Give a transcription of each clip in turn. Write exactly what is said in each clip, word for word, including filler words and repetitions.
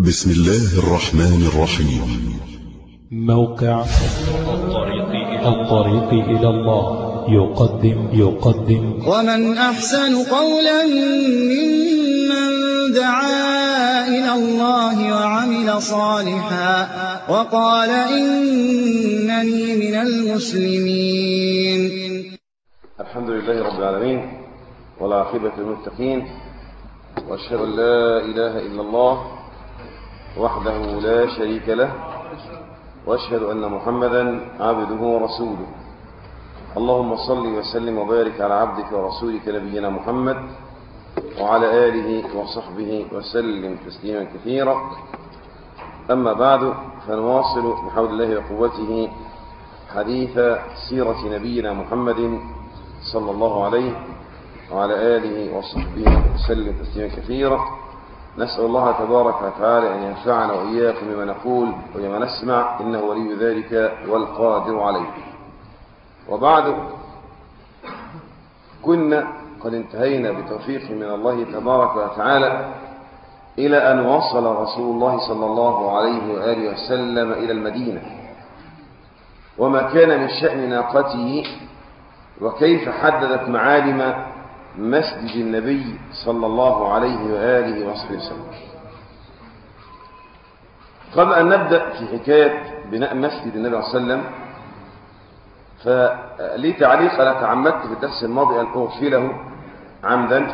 بسم الله الرحمن الرحيم. موقع الطريق إلى الله يقدم يقدم ومن أحسن قولا ممن دعا إلى الله وعمل صالحا وقال إنني من المسلمين. الحمد لله رب العالمين والعاقبة للمتقين، وأشهد أن لا إله إلا الله وحده لا شريك له، وأشهد أن محمدا عبده ورسوله. اللهم صل وسلم وبارك على عبدك ورسولك نبينا محمد وعلى آله وصحبه وسلم تسليما كثيرا. أما بعد، فنواصل بحول الله وقوته حديث سيرة نبينا محمد صلى الله عليه وعلى آله وصحبه وسلم تسليما كثيرا. نسأل الله تبارك وتعالى أن ينفعنا وإياكم بما نقول وبما نسمع، إنه ولي ذلك والقادر عليه. وبعد، كنا قد انتهينا بتوفيق من الله تبارك وتعالى إلى أن وصل رسول الله صلى الله عليه وآله وسلم إلى المدينة، وما كان من شأن ناقته، وكيف حددت معالم مسجد النبي صلى الله عليه وآله وصحبه وسلم. قبل أن نبدأ في حكاية بناء مسجد النبي صلى الله عليه وسلم، فلي تعليق أنا تعمدت في الدرس الماضي أن أغفله عمدا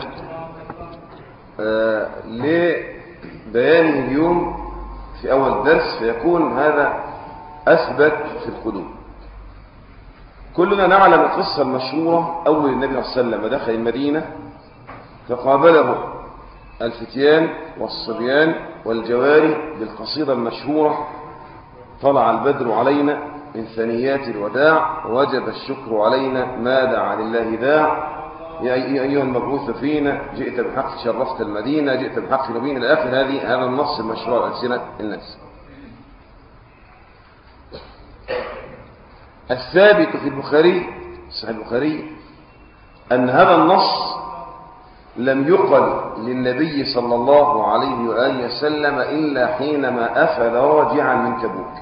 آه لبيانه اليوم في أول درس، فيكون هذا أثبت في القلوب. كلنا نعلم القصة المشهورة. أول النبي صلى الله عليه وسلم دخل المدينة فقابله الفتيان والصبيان والجواري بالقصيدة المشهورة: طلع البدر علينا من ثنيات الوداع وجب الشكر علينا ما دعا لله داع، يا أيها المبعوث فينا جئت بحق شرفت المدينة جئت بحق نبينا إلى آخر هذه هذا النص المشهور على ألسنة الناس. الثابت في البخاري صحيح البخاري أن هذا النص لم يقل للنبي صلى الله عليه وآله وسلم إلا حينما أفل راجعا من تبوك: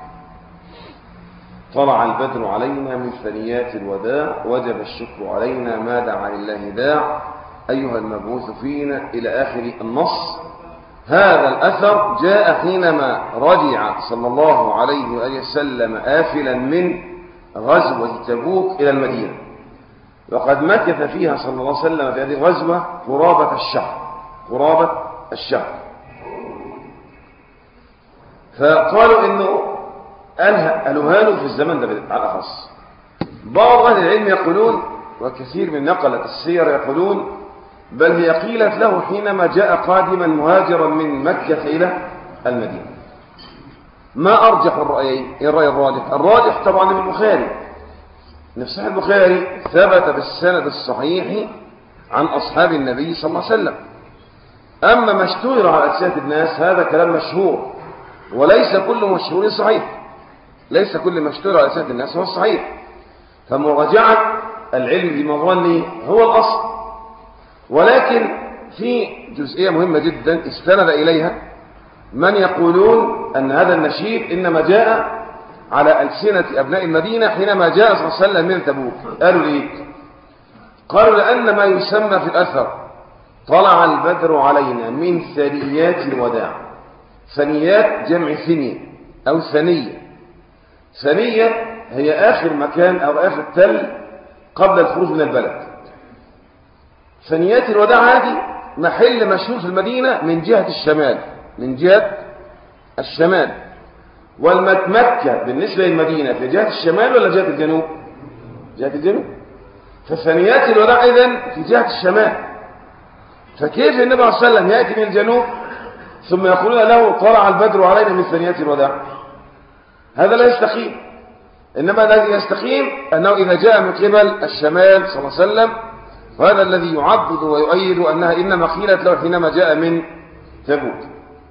طلع البدر علينا من ثنيات الوداع وجب الشكر علينا ما دعا لله داع، أيها المبعوث فينا إلى آخر النص. هذا الأثر جاء حينما رجع صلى الله عليه وآله وسلم آفلا من غزوة تبوك إلى المدينة، وقد مكث فيها صلى الله عليه وسلم في هذه الغزوة قرابة الشهر قرابة الشهر فقالوا إنه ألهانوا في الزمن ده على الأخص. بعض أهل العلم يقولون، وكثير من نقلة السير يقولون، بل هي قيلت له حينما جاء قادما مهاجرا من مكة إلى المدينة. ما أرجح الرأيين؟ الرأي الراجح الراجح طبعا من البخاري، نفس البخاري ثبت بالسند الصحيح عن أصحاب النبي صلى الله عليه وسلم. أما ما اشتهر على ألسنة الناس هذا كلام مشهور، وليس كل مشهور صحيح، ليس كل ما اشتهر على ألسنة الناس هو الصحيح. فمراجعة العلم بمظنه هو الأصل، ولكن في جزئية مهمة جدا استند إليها من يقولون أن هذا النشيد إنما جاء على ألسنة أبناء المدينة حينما جاء صلى الله عليه وسلم من تبوك. قالوا ليه؟ قالوا لأن ما يسمى في الأثر طلع البدر علينا من ثنيات الوداع. ثنيات جمع ثنية أو ثنية. ثنية هي آخر مكان أو آخر تل قبل الخروج من البلد. ثنيات الوداع هذه محل مشهور في المدينة من جهة الشمال من جهة الشمال والمكة بالنسبة للمدينة في جهة الشمال ولا جهة الجنوب؟ جهة الجنوب. فثنيات الوداع إذن في جهة الشمال. فكيف النبي صلى الله عليه وسلم يأتي من الجنوب ثم يقولون له طلع البدر علينا من ثنيات الوداع؟ هذا لا يستقيم. إنما الذي يستقيم أنه إذا جاء من قبل الشمال صلى الله عليه وسلم، وهذا الذي يعضد ويؤيد أنها إنما قيلت له حينما جاء من تبوك.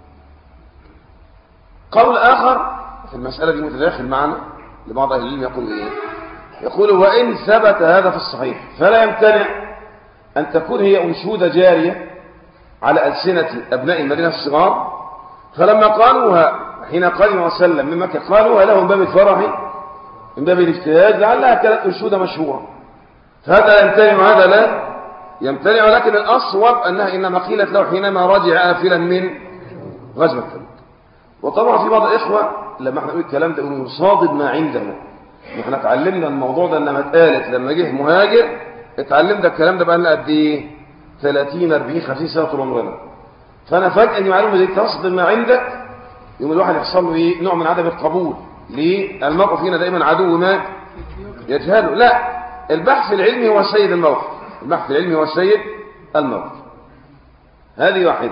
قول آخر في المسألة دي متداخل معنا لبعض أهل العلم، يقول إيه؟ يقول: وإن ثبت هذا في الصحيح فلا يمتنع أن تكون هي أنشودة جارية على ألسنة أبناء المدينة الصغار، فلما قالوها حين قدم وسلم من مكة قالوها له من باب الفرح من باب الاجتهاد لعلها كانت أنشودة مشهورة، فهذا يمتنع وهذا لا يمتنع، لكن الأصوب أنها إنما قيلت له حينما رجع آفلا من غزوة تبوك. وطبعا في بعض الإخوة لما احنا نقول الكلام ده يقولوا يصادم ما عندنا، احنا اتعلمنا الموضوع ده انما اتقالت لما جه مهاجر، اتعلمنا الكلام ده بقى لنا قد ايه ثلاثين أربعين خمسين سنة طول عمرنا. فانا فجأة ان معلومة دي تصدم ما عندك يوم الواحد يحصل له ايه نوع من عدم القبول. ليه؟ المرء فينا دائما عدو ما يجهله. لا، البحث العلمي هو سيد الموقف، البحث العلمي هو سيد الموقف. هذه واحدة.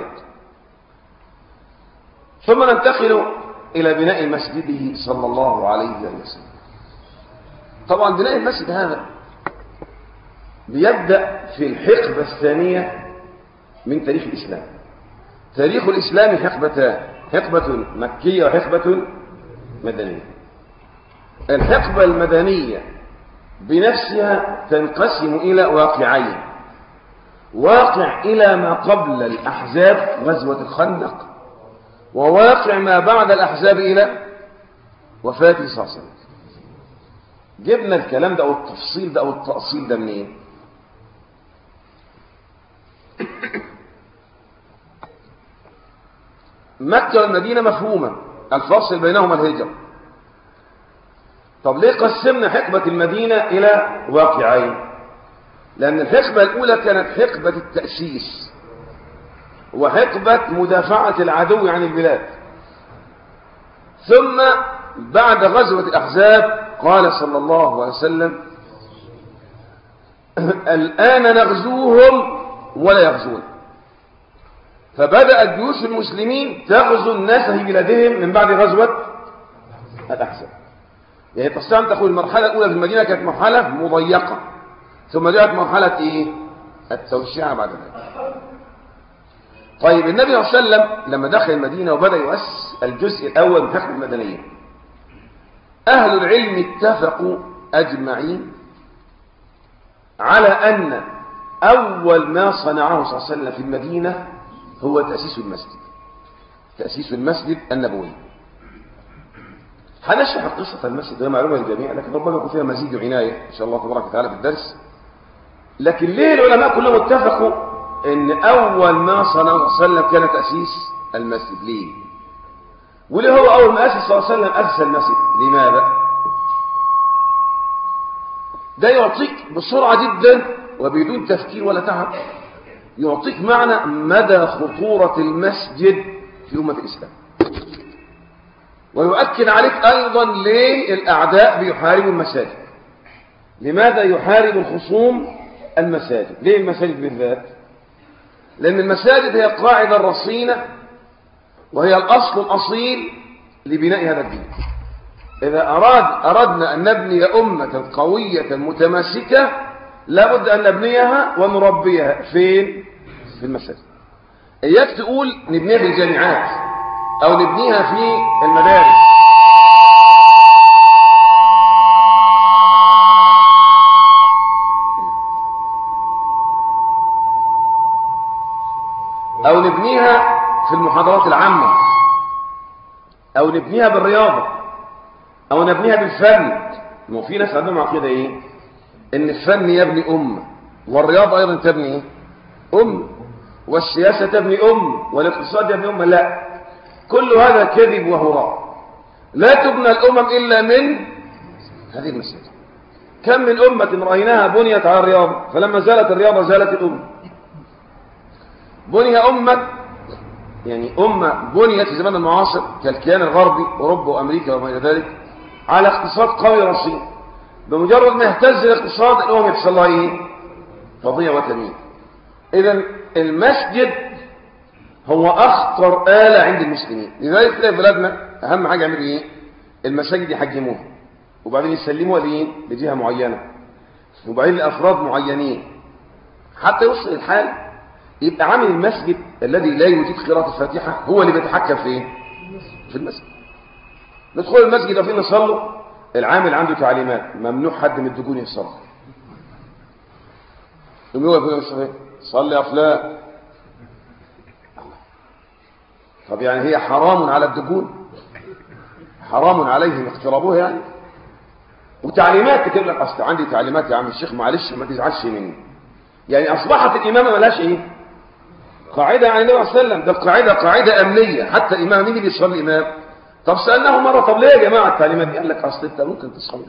ثم ننتقل إلى بناء مسجده صلى الله عليه وسلم. طبعا بناء المسجد هذا بيبدأ في الحقبة الثانية من تاريخ الإسلام. تاريخ الإسلام حقبتان، حقبة مكية وحقبة مدنية. الحقبة المدنية بنفسها تنقسم إلى واقعين: واقع إلى ما قبل الأحزاب غزوة الخندق، وواقع ما بعد الأحزاب إلى وفاته صلى الله عليه وسلم. جبنا الكلام ده أو التفصيل ده أو التأصيل ده منين؟ مكة والمدينة مفهومة، الفاصل بينهما الهجرة. طب ليه قسمنا حقبة المدينة إلى واقعين؟ لأن الحقبة الأولى كانت حقبة التأسيس وحقبة مدافعة العدو عن البلاد. ثم بعد غزوة الأحزاب قال صلى الله عليه وسلم: الآن نغزوهم ولا يغزون. فبدأت جيوش المسلمين تغزو الناس في بلادهم من بعد غزوة الأحزاب. يعني تستطيع أن تقول المرحلة الأولى في المدينة كانت مرحلة مضيقة، ثم جاءت مرحلة إيه؟ التوسعة بعد ذلك. طيب النبي صلى الله عليه وسلم لما دخل المدينة وبدأ يؤسس الجزء الأول من الحقبة المدنية، أهل العلم اتفقوا أجمعين على أن أول ما صنعه صلى الله عليه وسلم في المدينة هو تأسيس المسجد، تأسيس المسجد النبوي. هنشرح قصة المسجد، هي معلومة للجميع لكن ربما يكون فيها مزيد عناية إن شاء الله تبارك وتعالى في الدرس. لكن ليه العلماء كلهم اتفقوا ان اول ما صنعه صلى الله عليه وسلم كان تأسيس المسجد؟ ليه؟ وليه هو اول ما اسس صلى الله عليه وسلم اسس المسجد؟ لماذا؟ ده يعطيك بسرعة جدا وبدون تفكير ولا تعب، يعطيك معنى مدى خطورة المسجد في أمة الإسلام، ويؤكد عليك أيضا ليه الأعداء بيحاربوا المساجد. لماذا يحارب الخصوم المساجد؟ ليه المساجد بالذات؟ لأن المساجد هي القاعدة الرصينة وهي الأصل الأصيل لبناء هذا الدين. إذا أراد أردنا أن نبني أمة قوية متماسكة لابد أن نبنيها ونربيها فين؟ في المساجد. إياك تقول نبنيها في الجامعات أو نبنيها في المدارس. أو نبنيها في المحاضرات العامة، أو نبنيها بالرياضة، أو نبنيها بالفن. ما في ناس عندهم عقيدة إيه؟ إن الفن يبني أمة، والرياضة أيضا تبني إيه؟ أمة، والسياسة تبني أمة، والاقتصاد يبني أمة. لا، كل هذا كذب وهراء. لا تبنى الأمم إلا من هذه المساجد. كم من أمة رأيناها بنيت على الرياضة، فلما زالت الرياضة زالت الأمة. بني أمة يعني أمة بنيت في زمان المعاصر كالكيان الغربي أوروبا وأمريكا وما إلى ذلك على اقتصاد قوي رصين. بمجرد ما يهتز الاقتصاد الأمم يحصل لها إيه؟ تضيع وتمييز. إذن المسجد هو أخطر آلة عند المسلمين. لذلك تلاقي في بلادنا أهم حاجة يعملوا إيه؟ المساجد يحجموها وبعدين يسلموها لإيه؟ لجهة معينة وبعدين لأفراد معينين حتى يوصل الحال يبقى عامل المسجد الذي لا يجيد قراءة الفاتحة هو اللي بيتحكم في ايه؟ في المسجد. ندخل المسجد وفين نصلوا، العامل عنده تعليمات ممنوع حد من الدجون يصلي. يقول له صلي يا فلان. طب يعني هي حرام على الدجون؟ حرام عليهم اقترابوها يعني؟ وتعليمات تكتب لك اصل عندي تعليمات يا عم الشيخ معلش ما تزعلش مني. يعني اصبحت الامامه مالهاش ايه؟ قاعده عن النبي صلى الله عليه وسلم، ده قاعده قاعده امنيه. حتى الامام مين اللي بيصلي امام؟ طب سالناه مره طب ليه يا جماعه التعليمات دي؟ قال لك اصل انت ممكن تصلي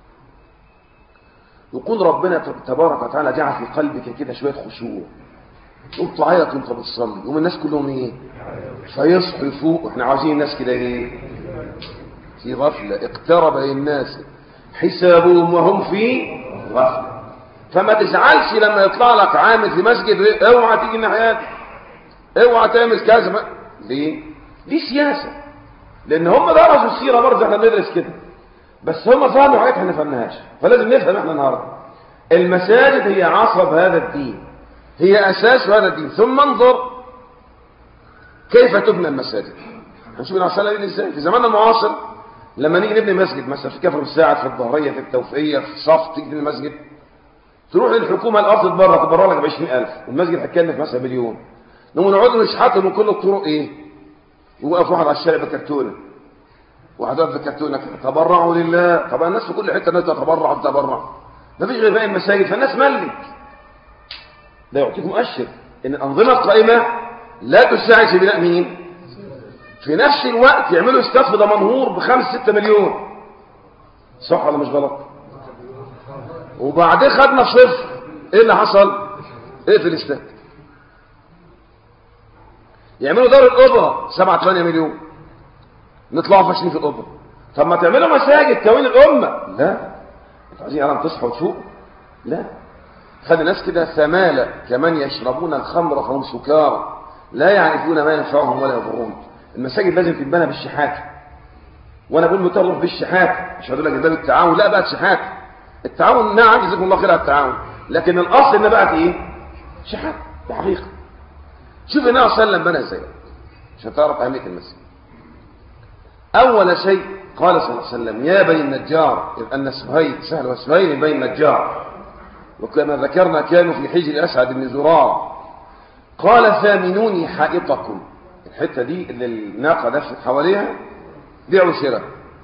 يكون ربنا تبارك وتعالى جعل في قلبك كده شويه خشوع، تقوم تعيط وانت بتصلي، يقوم الناس كلهم ايه؟ فيصحوا فوق. احنا عاوزين الناس كده ايه؟ في غفله. اقترب للناس حسابهم وهم في غفله. فما تزعلش لما يطلع لك عامل في مسجد اوعى تيجي ناحيتي، اوعى تعمل كذا. ليه؟ دي سياسه، لان هم درسوا السيره برضه، احنا بندرس كده بس هم فهموا حاجات احنا ما فهمناهاش، فلازم نفهم احنا النهارده. المساجد هي عصب هذا الدين، هي اساس هذا الدين. ثم انظر كيف تبنى المساجد. هنشوف العساله دي ازاي في زماننا المعاصر. لما نيجي نبني مسجد مثلا في كفر الساعد، في الظهريه، في التوفيقيه، في صف، تيجي تبني مسجد تروح للحكومه الارض تتبرع تتبرع لك ب عشرين ألف، والمسجد هيتكلف مثلا مليون. نقوم نقعد نشحته من كل الطرق ايه؟ ويوقف واحد على الشارع بكرتونه، واحد واقف بكرتونه كده تبرعوا لله. طبعا الناس في كل حته الناس تتبرع وتتبرع، مفيش غير باقي المساجد، فالناس ملك. ده يعطيك مؤشر ان الانظمه القائمه لا تساعد في بناء مين؟ في نفس الوقت يعملوا استاد في دمنهور بخمس ستة مليون. صح ولا مش غلط؟ وبعدين خدنا صفر. ايه اللي حصل؟ ايه في الاستاد؟ يعملوا دار الاوبرا سبعة ثمانية مليون، نطلعوا فاشلين في الاوبرا. طب ما تعملوا مساجد كوين الامه. لا، انتوا عايزين يا تصحوا وتفوقوا؟ لا، خد الناس كده ثمالة كمان يشربون الخمر فهم سكارى لا يعرفون ما ينفعهم ولا يضرهم. المساجد لازم تتبنى بالشحات، وانا بقول متطرف بالشحات، مش هقول لك ده بالتعاون، لا بقت شحات. التعاون نعم جزاكم الله خير على التعاون، لكن الاصل ان بقت ايه؟ شحات. ده حقيقه. شوف النبي صلى الله عليه وسلم بنى ازاي عشان تعرف اهميه المسجد. اول شيء قال صلى الله عليه وسلم يا بني النجار، إذ أن سهيل سهل وسهيل بني النجار، وكما ذكرنا كانوا في حجر أسعد بن زرار. قال ثامنوني حائطكم، الحتة دي اللي الناقة دفت حواليها بيعوا شراء.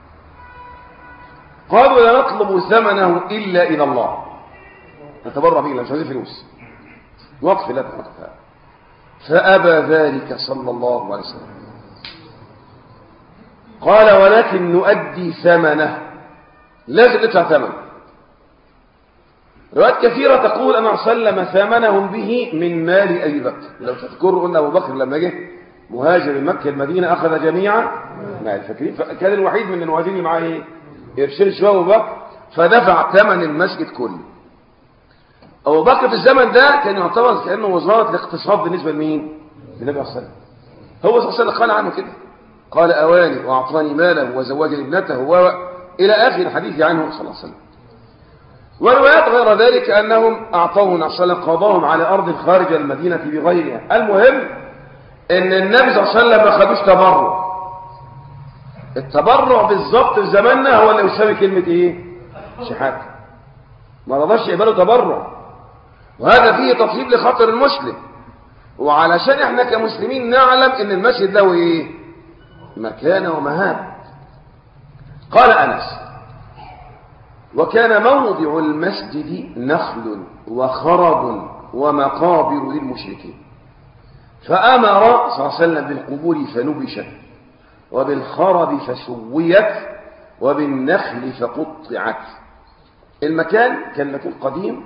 قالوا لا نطلب ثمنه إلا إلى الله، نتبرع به، مش عايزين فلوس، وقف لا تحقق. فأبى ذلك صلى الله عليه وسلم، قال ولكن نؤدي ثمنه، لازم ندفع ثمنه. روايات كثيرة تقول أن سلم ثمنهم به من مال أبي بكر. لو تذكروا أن أبو بكر لما جه مهاجر من مكة المدينة أخذ جميعا مال، فاكرين؟ فكان الوحيد من المهاجرين اللي معاه إيه؟ يرشد شوية أبو بكر، فدفع ثمن المسجد كله. أبو بكر في الزمن ده كان يعتبر كأنه وزارة الاقتصاد بالنسبة لمين؟ للنبي صلى الله عليه وسلم. هو صلى الله عليه وسلم قال عنه كده، قال أواني وأعطاني ماله وزوجني ابنته وإلى آخر الحديث عنه صلى الله عليه وسلم. وروايات غير ذلك أنهم أعطوه صلى الله عليه وسلم قضاهم على أرض خارج المدينة بغيرها. المهم أن النبي صلى الله عليه وسلم ما خدوش تبرع. التبرع بالضبط في زماننا هو اللي يساوي كلمة إيه؟ شحات. ما رضاش يقبلوا تبرع، وهذا فيه تطيب لخاطر المسلم، وعلشان احنا كمسلمين نعلم ان المسجد له ايه؟ مكانه ومهابه. قال أنس وكان موضع المسجد نخل وخرب ومقابر للمشركين، فأمر صلى الله عليه وسلم بالقبور فنبشت، وبالخرب فسويت، وبالنخل فقطعت. المكان كان مكان قديم،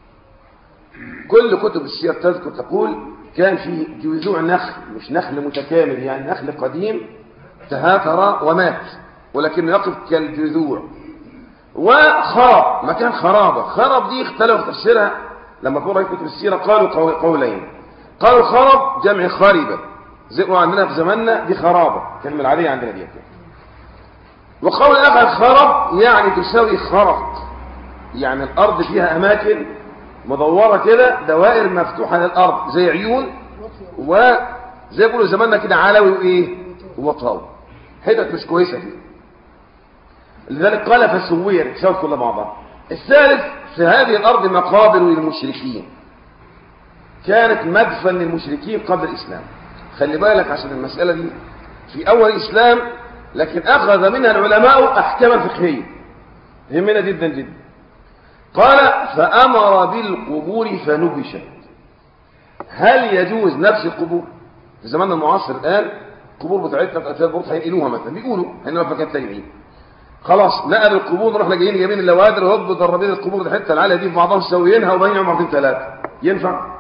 كل كتب السير تذكر تقول كان فيه جذوع نخل، مش نخل متكامل، يعني نخل قديم تهاثر ومات ولكن يقف كالجذوع. وخرب، مكان خرابة. خرب دي اختلف تفسيرها لما قرأت كتب السيرة، قالوا قولين. قالوا خرب جمع خاربة، زي ما عندنا في زماننا دي خرابة، كلمة العادية عندنا دي. وقول آخر خرب يعني تساوي خرق، يعني الأرض فيها أماكن مدورة كده، دوائر مفتوحة للأرض زي عيون، وزي يقولوا زماننا كده علوي وإيه وطاوي، حتت مش كويسة فيه. لذلك قال فسوير تساوي كل بعضها. الثالث في هذه الأرض مقابر للمشركين، كانت مدفن للمشركين قبل الإسلام، خلي بالك عشان المسألة دي في أول الإسلام، لكن أخذ منها العلماء أحكاما فقهية يهمنا جدا جدا. قال فأمر بالقبور فنبشت. هل يجوز نبش القبور؟ في زماننا المعاصر الآن القبور بتاعتنا بتاعت البورت هينقلوها مثلا، بيقولوا هنبقى في مكان تاني، خلاص نقل القبور، نروح جايين جايبين اللوادر وهوب ضربين القبور الحته العاليه دي في بعضها مسويينها وباينين مرتين ثلاثه. ينفع؟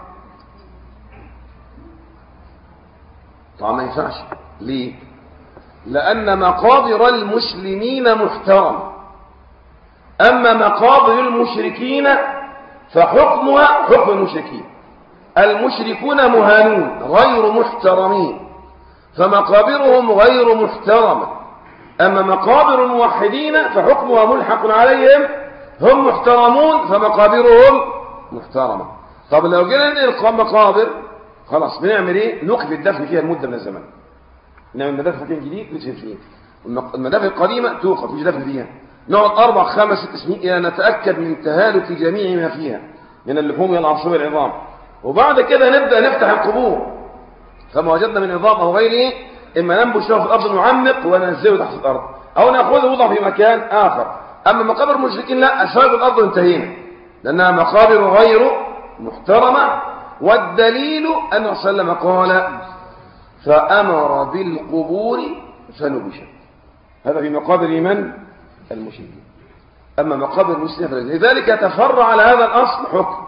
طبعا ما ينفعش. ليه؟ لأن مقابر المسلمين محترمة، أما مقابر المشركين فحكمها حكم المشركين. المشركون مهانون غير محترمين، فمقابرهم غير محترمة. أما مقابر الموحدين فحكمها ملحق عليهم، هم محترمون فمقابرهم محترمة. طب لو جينا ننقل مقابر خلاص بنعمل ايه؟ نوقف الدفن فيها المدة من الزمان، نعمل مدافع مكان جديد ندفن فيه. المدافع القديمة توقف مش دفن فيها، نقعد أربع خمس ست سنين إلى نتأكد من تهالك جميع ما فيها من اللحوم والأعصاب والعظام، وبعد كده نبدأ نفتح القبور فما وجدنا من عظام أو غيره، إما ننبشه في الأرض نعمق وننزله تحت الأرض، أو نأخذه وضع في مكان آخر. أما مقابر المشركين لا، أسفل الأرض انتهينا لأنها مقابر غير محترمة. والدليل أن صلى الله عليه وسلم قال فأمر بالقبور فنبشت. هذا في مقابر من؟ المشركين. أما مقابر المسلمين فلا. لذلك تفرع على هذا الأصل حكم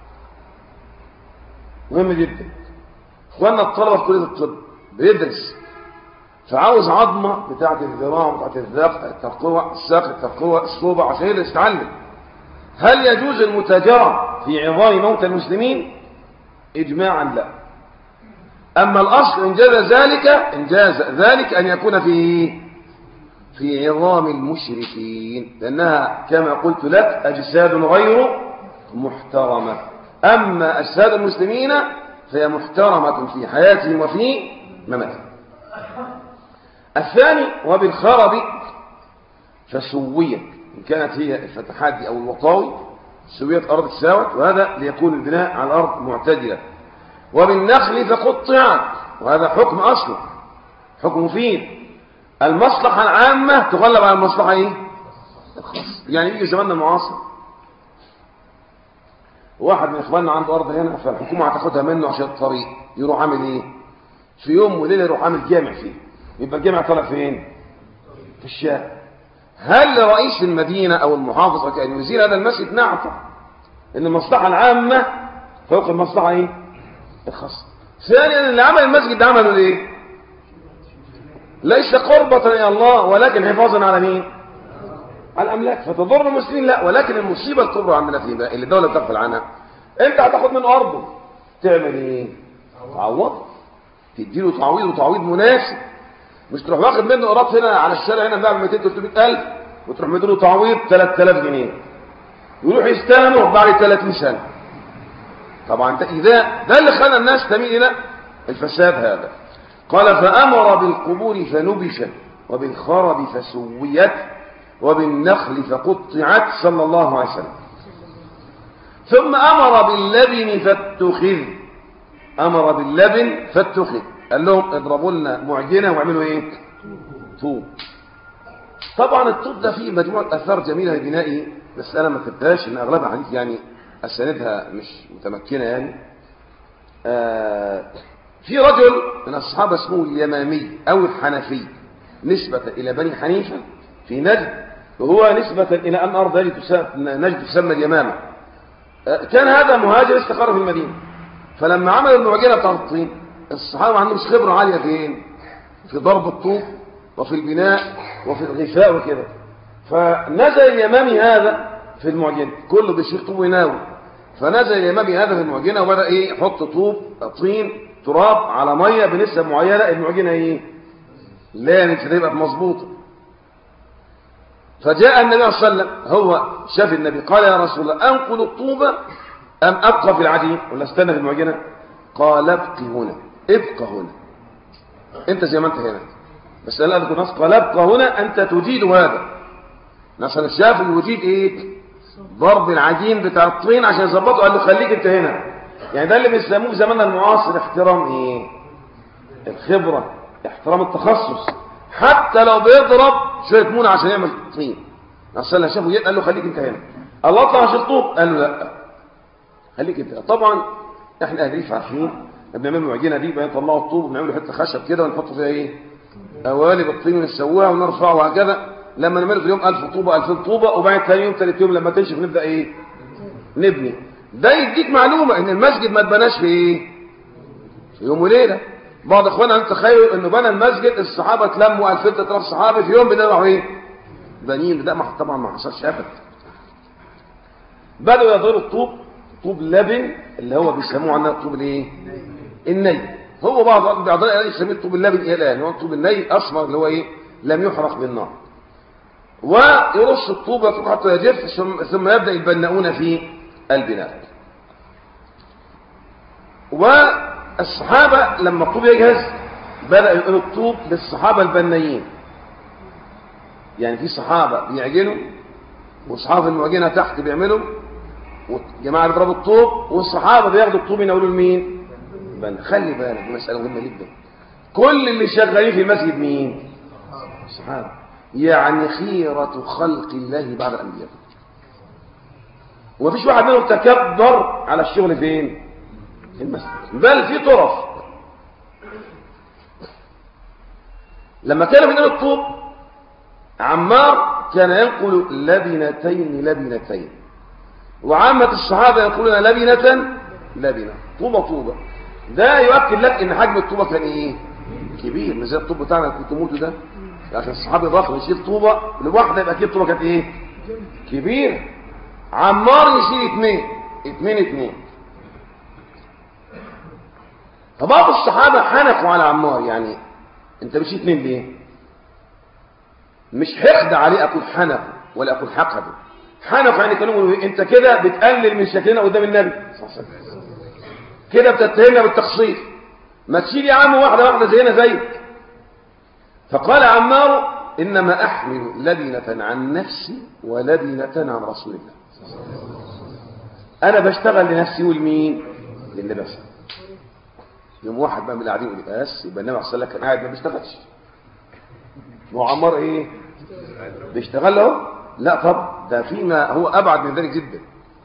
مهم جدا. وأن الطلبة في كلية الطب بيدرس فعاوز عظمة بتاعة الذراع بتاعة الذاق الترقوة الساق الترقوة الصوبة عشان يقدر يتعلم. هل يجوز المتاجرة في عظام موتى المسلمين؟ إجماعا لا. أما الأصل إن جاز ذلك إن جاز ذلك أن يكون في في عظام المشركين، لأنها كما قلت لك أجساد غير محترمة. أما أجساد المسلمين فهي محترمة في حياتهم وفي مماتهم. الثاني وبالخرب فسويت، إن كانت هي الفتحات دي أو الوطاوي سويت أرض تساوت، وهذا ليكون البناء على الأرض معتدلة. وبالنخل فقطعت، وهذا حكم أصله حكم مفيد. المصلحة العامة تغلب على المصلحة إيه؟ الخاصة. يعني يجي زماننا المعاصر واحد من إخواننا عنده أرض هنا فالحكومة هتاخدها منه عشان الطريق، يروح عامل إيه؟ في يوم وليلة يروح عامل جامع فيه، يبقى الجامع طلع فين؟ في الشارع. هل رئيس المدينة أو المحافظ كأن يزيل هذا المسجد؟ نعم، إن المصلحة العامة فوق المصلحة إيه؟ الخاصة. ثانيا اللي عمل المسجد ده عمله ليه؟ ليس قربة إلى الله ولكن حفاظا على مين؟ على الأملاك، فتضر المسلمين لا. ولكن المصيبة الكبرى عندنا في بقى اللي الدولة بتغفل عنها، أنت هتاخد منه أرضه تعمل إيه؟ تعوض، تديله تعويض وتعويض مناسب. مش تروح واخد منه قراط هنا على الشارع هنا بقى ب مئتين ثلاثمئة ألف وتروح مديله تعويض ثلاثة آلاف جنيه يروح يستلمه بعد ثلاثين سنة. طبعا ده إذا ده اللي خلى الناس تميل إلى الفساد هذا. قال فأمر بالقبور فنبشت وبالخرب فسويت وبالنخل فقطعت صلى الله عليه وسلم. ثم أمر باللبن فاتخذ، أمر باللبن فاتخذ، قال لهم اضربوا لنا معجنة واعملوا ايه؟ طوب. طبعا الطوب ده فيه مجموعة أثار جميلة لبنائه، بس أنا ما كتبتهاش إن أغلبها حديث يعني أساندها مش متمكنة يعني. آه في رجل من الصحابة اسمه اليمامي أو الحنفي نسبة إلى بني حنيفة في نجد، وهو نسبة إلى أن أرض نجد تسمى اليمامة. آه كان هذا مهاجر استقر في المدينة، فلما عمل المعجنة بتاعت الطين الصحابة ما عندهمش خبرة عالية فين؟ في ضرب الطوب وفي البناء وفي الغفاء وكده. فنزل اليمامي هذا في المعجنة، كله بيشيل طوب ويناوي، فنزل اليمامي هذا في المعجنة وبدأ ايه؟ يحط طوب طين تراب على مية بنسبة معينة، المعجنة ايه؟ لا تبقى مظبوطة. فجاء النبي صلى الله عليه وسلم، هو شاف النبي قال يا رسول الله أنقل الطوبة أم أبقى في العجين ولا استنى في المعجنة؟ قال ابقي هنا، ابقى هنا انت زي ما انت هنا. بس انا اذكر نص قال ابقى هنا انت تجيد هذا. مثلا الشاف يجيد ايه؟ ضرب العجين بتاع الطين عشان يظبطه، قال له خليك انت هنا. يعني ده اللي بيسموه في زماننا المعاصر احترام ايه؟ الخبرة، احترام التخصص، حتى لو بيضرب شوية مونة عشان يعمل طين. أصلا شافه جيت قال له خليك انت هنا. الله اطلع عشان طوب، قال له لا خليك انت. طبعا احنا اهليف عارفين بنعمل معجنه دي، بقى نطلعوا الطوب ونعمله حته خشب كده ونحط فيها ايه قوالب الطين ونسويها ونرفعها وهكذا. لما نعمله في اليوم ألف طوبه ألفين طوبه، وبعد ثاني يوم ثالث يوم لما تنشف نبدا ايه نبني. ده يديك معلومه ان المسجد ما اتبناش في ايه في يوم وليله. بعض اخواننا تخيلوا انه بنى المسجد الصحابه اتلموا ألفين ثلاثة آلاف صحابي في يوم بدأوا ايه بنين. ده طبعا ما حصلش ابدا. بدأوا يضربوا الطوب، طوب لبن اللي هو بيسموه عندنا الطوب الايه الني. هو بعض الاعضاء يسميه الطوب اللبن الى الان، هو الطوب الني اسمر اللي هو ايه لم يحرق بالنار. ويرص الطوب حتى يجف، ثم يبدأ البناؤون في البناء. والصحابة لما الطوب يجهز بدأ يقول الطوب للصحابة البنايين. يعني في صحابة بيعجنوا وصحابة المعجنة تحت بيعملوا، وجماعة بيضربوا الطوب، والصحابة بياخدوا الطوب يناولوا لمين؟ بنا. خلي بالك دي مسألة مهمة جدا. كل اللي شغالين في المسجد مين؟ الصحابة. يعني خيرة خلق الله بعد الأنبياء. ومفيش واحد منهم تكبر على الشغل فين؟ في المسجد. بل في طرف لما كانوا بينقلوا الطوب، عمار كان ينقل لبنتين لبنتين، وعامة الصحابة يقولون لبنة لبنة، طوبة طوبة. ده يؤكد لك ان حجم الطوبة كان ايه كبير، مش زي الطوب بتاعنا اللي كنت موته ده. لكن الصحابي ضخم يشيل طوبة لوحده يبقى كده طوبة كانت ايه كبير. عمار يشيل اثنين اثنين اثنين. فبعض الصحابة حنقوا على عمار، يعني انت بتشيل اثنين ليه؟ مش حقد عليه اقول حنق ولا اقول حقد. حنق يعني كانوا انت كده بتقلل من شكلنا قدام النبي كده، بتتهمنا بالتقصير، ما تشيل يا عم واحده واحده زينا زيك. فقال عمار انما احمل لبنه عن نفسي ولبنه عن رسول الله. انا بشتغل لنفسي والمين للنبي. يوم واحد بقى من القاعدين يقول لي بس يبقى النبي صلى الله عليه وسلم كان قاعد ما بيشتغلش، هو عمار ايه بيشتغل له؟ لا طب ده فيما هو ابعد من ذلك جدا.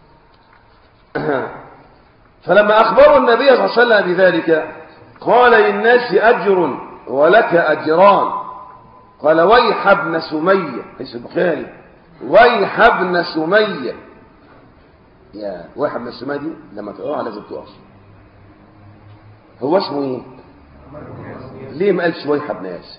فلما اخبروا النبي صلى الله عليه وسلم بذلك قال للناس اجر ولك اجران. قال ويح ابن سميه، حديث البخاري، ويح ابن سميه. يا ويح ابن سميه دي لما تقراها لازم تقف. هو اسمه ايه؟ ليه ما قالش ويح ابن ياسر؟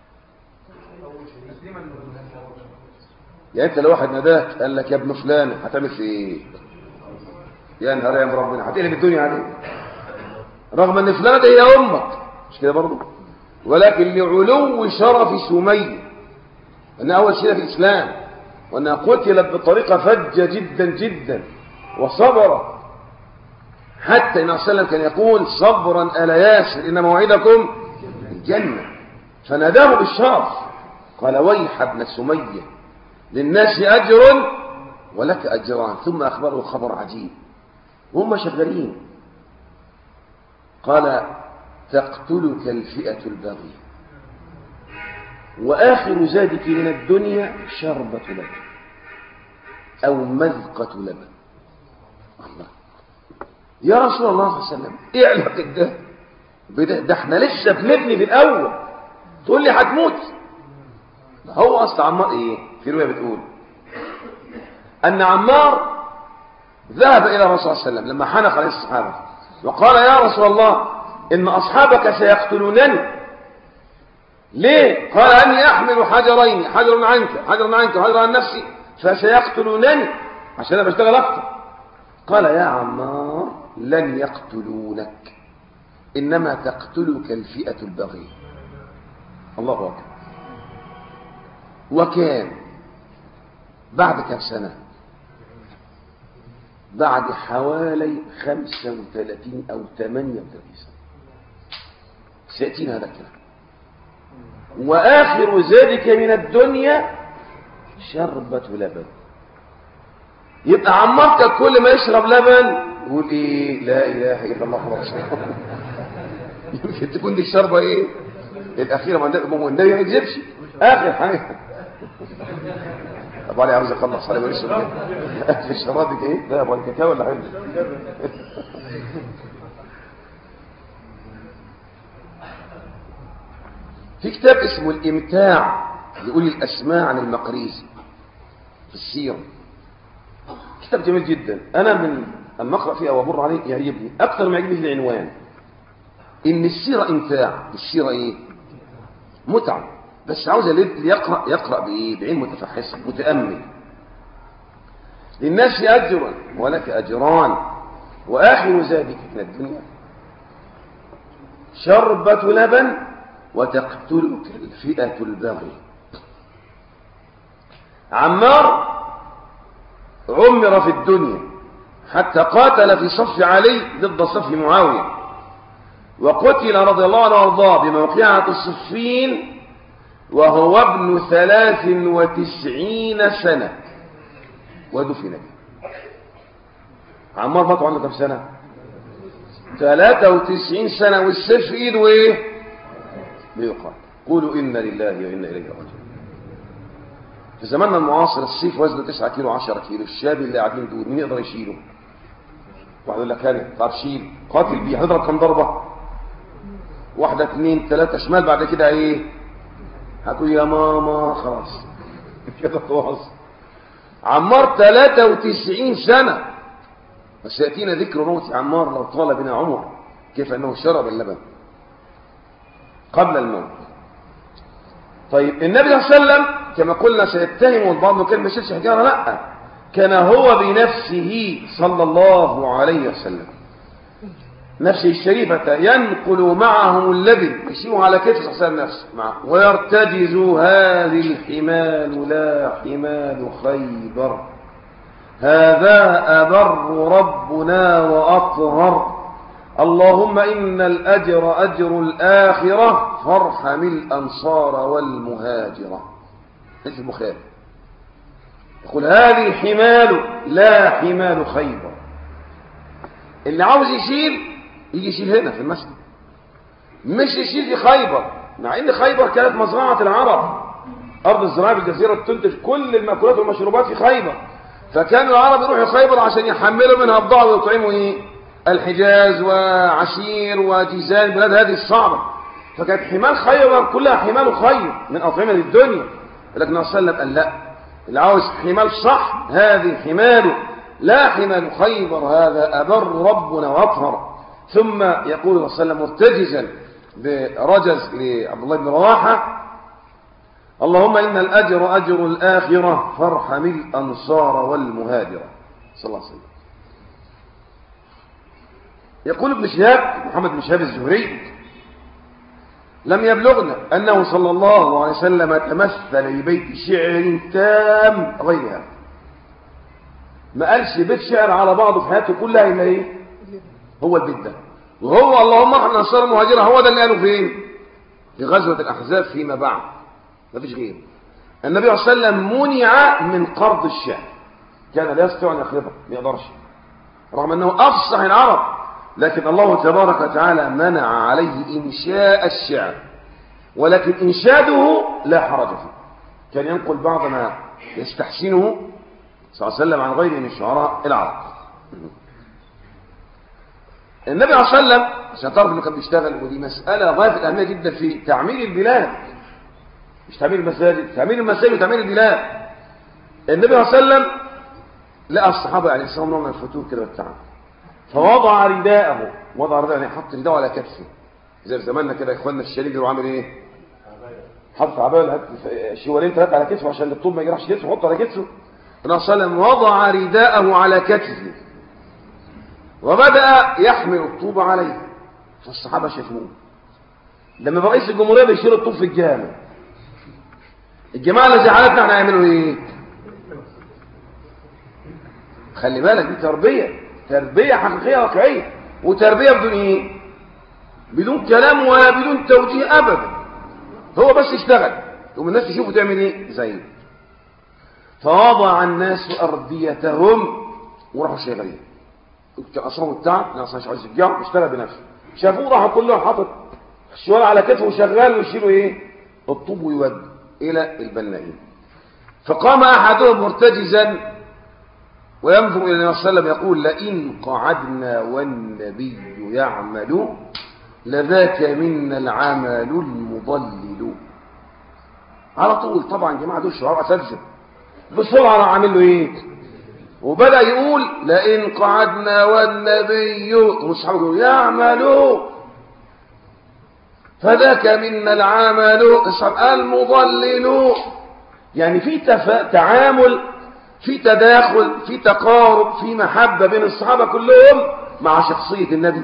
يعني انت لو واحد ناداك قال لك يا ابن فلان هتعمل في ايه؟ يا نهار يا ربنا هتقلب الدنيا عليك، رغم ان فلانه دي هي امك، مش كده برضه؟ ولكن لعلو شرف سميه، انها اول شيء في الاسلام، وانها قتلت بطريقه فجه جدا جدا وصبر، حتى النبي صلى الله عليه وسلم كان يقول صبرا آل ياسر إن موعدكم الجنة. فناداه بالشرف قال ويح ابن سمية للناس أجر ولك أجران. ثم أخبره خبر عجيب وهم شغالين، قال تقتلك الفئة البغي وآخر زادك من الدنيا شربة لبن أو مذقة لبن. الله يا رسول الله صلى الله عليه وسلم ايه علاقه ده بده؟ ده احنا لسه بنبني في الاول تقول لي هتموت. هو اصل عمار ايه؟ في روايه بتقول ان عمار ذهب الى الرسول صلى الله عليه وسلم لما حنق عليه الصحابه وقال يا رسول الله ان اصحابك سيقتلونني. ليه؟ قال اني احمل حجرين، حجر عنك حجر عنك وحجر عن نفسي، فسيقتلونني عشان انا بشتغل اكتر. قال يا عمار لن يقتلونك إنما تقتلك الفئة البغي. الله أكبر. وكان بعد كم سنة؟ بعد حوالي خمسة وثلاثين أو ثمانية وثلاثين سنة سيأتينا هذا الكلام. وآخر ذلك من الدنيا شربة لبن. يبقى عمار كان كل ما يشرب لبن يقول ايه؟ لا اله الا الله محمد رسول الله. يمكن تكون دي الشربة ايه الأخيرة، ما هو النبي ما يكذبش آخر حاجة. طب علي عاوز أخلص على مريش آخر الشرابك ايه؟ ده أبو الكاكاو ولا حلو؟ في كتاب اسمه الإمتاع يقول الأسماء عن المقريزي في السيرة، كتاب جميل جدا. أنا من أما أقرأ فيه أو أمر عليه يعجبني أكثر ما يعجبني العنوان، إن السيرة إمتاع. السيرة إيه؟ متعة، بس عاوز اللي يقرأ يقرأ بإيه؟ بعين متفحصة متأمل. للناس أجر ولك أجران وآخر ذلك من الدنيا شربة لبن وتقتلك الفئة البغي. عمار عمر في الدنيا حتى قاتل في صف علي ضد صف معاوية، وقتل رضي الله عنه وارضاه بموقعة الصفين وهو ابن ثلاث وتسعين سنة ودفن. عمار مات عنده كم سنة؟ ثلاثة وتسعين سنة والسيف في ايده ايه؟ بيقال. قولوا إنا لله وإنا إليه راجعون. في زماننا المعاصر السيف وزنه تسعة كيلو عشرة كيلو، الشاب اللي قاعدين دول مين يقدر يشيله؟ واحد يقول لك انا تعرف شيل، قاتل بيه هنضرب كم ضربة؟ واحدة اثنين ثلاثة شمال، بعد كده ايه؟ هتقول يا ماما خلاص كده خلاص. عمار ثلاثة وتسعين سنة، وسيأتينا ذكر موت عمار لو طال بنا عمر، كيف أنه شرب اللبن قبل الموت. طيب النبي صلى الله عليه وسلم كما قلنا سيتهم البعض كان ما شافش حجارة، لا، كان هو بنفسه صلى الله عليه وسلم نفسه الشريفة ينقل معهم اللبن، يشيله على كتف صلى الله عليه وسلم نفسه معه، ويرتجز هذه الحمال لا حمال خيبر، هذا أبر ربنا وأطهر، اللهم إن الأجر أجر الآخرة فارحم الأنصار والمهاجرة. حديث البخاري يقول هذه الحمال لا حمال خيبر. اللي عاوز يشيل يجي يشيل هنا في المسجد، مش يشيل في خيبر، مع ان خيبر كانت مزرعة العرب، أرض الزراعة بالجزيرة تنتج كل المأكولات والمشروبات في خيبر، فكانوا العرب يروحوا خيبر عشان يحملوا منها بضاعة ويطعموا ايه؟ الحجاز وعشير وجيزان، بلاد هذه الصعبة، فكانت حمال خيبر كلها حمال خير من أطعمة الدنيا. لكن النبي صلى الله عليه وسلم قال لا، اللي عاوز حمال صح هذه حماله لا حمال خيبر، هذا أبر ربنا وأطهر. ثم يقول صلى الله عليه وسلم مرتجزا برجز لعبد الله بن رواحة اللهم إن الأجر أجر الآخرة فارحم الأنصار والمهاجرة صلى الله عليه وسلم. يقول ابن شهاب محمد بن شهاب الزهري لم يبلغنا أنه صلى الله عليه وسلم تمثل ببيت شعر تام غير هذا، ما قالش بيت شعر على بعضه في حياته كلها إلا إيه؟ هو البيت ده، وهو اللهم احنا أنصار المهاجرة، هو ده اللي قالوا فين؟ في غزوة الأحزاب فيما بعد، ما فيش غيره. النبي صلى الله عليه وسلم منع من قرض الشعر، كان لا يستطيع أن يقرضه، ما يقدرش، رغم أنه أفصح العرب، لكن الله تبارك وتعالى منع عليه إنشاء الشعر، ولكن إنشاده لا حرج فيه، كان ينقل بعض ما يستحسنه صلى الله عليه وسلم عن غيره من شعراء العرب. النبي صلى الله عليه وسلم عشان تعرف انه كان بيشتغل، ودي مسألة غاية الأهمية جدا في تعمير البلاد، مش تعمير المساجد، تعمير المساجد وتعمير البلاد. النبي صلى الله عليه وسلم لقى الصحابة عليه السلام نوع من الفتور كده والتعب، فوضع رداءه، وضع رداءه يعني حط رداءه على كتفه، زي في زماننا كده يا اخواننا الشريف اللي عامل ايه؟ حط عبايه شوالين ثلاثه على كتفه عشان الطوب ما يجرحش كتفه، حط على كتفه. النبي صلى الله عليه وسلم وضع رداءه على كتفه وبدأ يحمل الطوب عليه، فالصحابة شافوه. لما بقى رئيس الجمهورية بيشيل الطوب في الجامع، الجماعة اللي زعلتنا احنا هيعملوا ايه؟ خلي بالك دي تربية، تربية حقيقية واقعية، وتربية بدون ايه؟ بدون كلام ولا بدون توجيه ابدا، هو بس يشتغل يقوم الناس يشوفوا تعمل ايه زيه. فوضع الناس أرديتهم وراحوا شغالين، اصابوا التعب، الناس مش عايز يرجعوا، اشتغل بنفسه، شافوه راحوا كلهم حاطط الشوال على كتفه شغال ويشيلوا ايه الطوب ويود الى البنائين. فقام احدهم مرتجزا وينظر الى النبي صلى الله عليه وسلم يقول لئن قعدنا والنبي يعمل لذاك منا العمل المضلل. على طول طبعا يا جماعه دول شعراء اساتذه بسرعه راح عامل له ايه وبدا يقول لئن قعدنا والنبي واصحابه يعمل فذاك منا العمل المضلل. يعني في تفا... تعامل في تداخل في تقارب في محبة بين الصحابة كلهم مع شخصية النبي.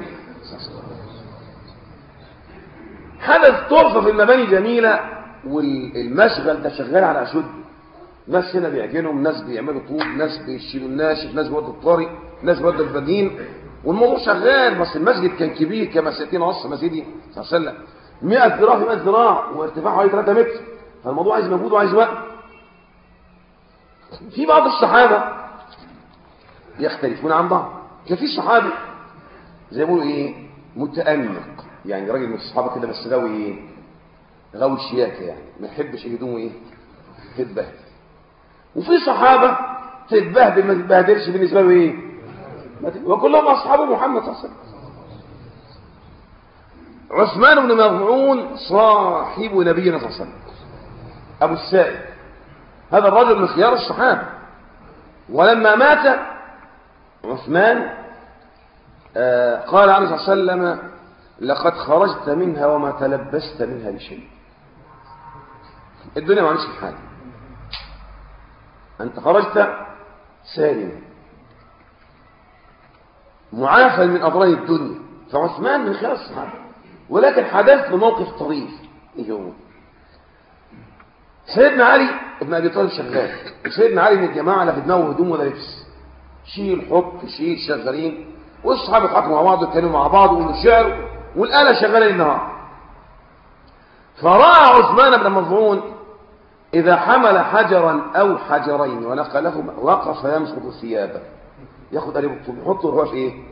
حدث طرفة في المباني جميلة والمشغل ده شغال على أشد. ناس هنا بيعجنهم، ناس بيعملوا طوب، ناس بيشيلوا الناشف، ناس بيودوا الطري، ناس بيودوا البدين، والموضوع شغال. بس المسجد كان كبير كما ستين ونص مسجدي صلى الله عليه وسلم مئة ذراع في مئة ذراع وارتفاعه حوالي ثلاثة متر. فالموضوع عايز مجهود وعايز وقت. في بعض الصحابة يختلفون عن بعض. كان في صحابي زي ما بيقولوا ايه متأنق، يعني راجل من الصحابة كده بس غاوي ايه غاوي شياكة، يعني ما يحبش هدومه ايه تتبهدل. وفي صحابة تتبهدل ما تتبهدلش بالنسبة له ايه وكلهم اصحاب محمد صلى الله عليه وسلم. عثمان بن مظعون صاحب نبينا صلى الله عليه وسلم ابو السائب، هذا الرجل من خيار الصحابة. ولما مات عثمان آه قال عليه الصلاة والسلام لقد خرجت منها وما تلبست منها بشيء. الدنيا ما عملش حاجة، أنت خرجت سالما معافى من أضرار الدنيا. فعثمان من خيار الصحابة. ولكن حدث بموقف طريف. إيه هو؟ سيدنا علي ابن أبي طالب شغال، وسيدنا علي من الجماعة لا في دماغه هدوم ولا لبس، شيل حط شيل شغالين، والصحابة يضحكوا مع بعض ويتكلموا مع بعض ويقولوا شعر والآلة شغالة النهار. فرأى عثمان بن مظعون إذا حمل حجرا أو حجرين ونقلهما وقف يمسك ثيابه، ياخد قريب الطول يحطه وهو في إيه؟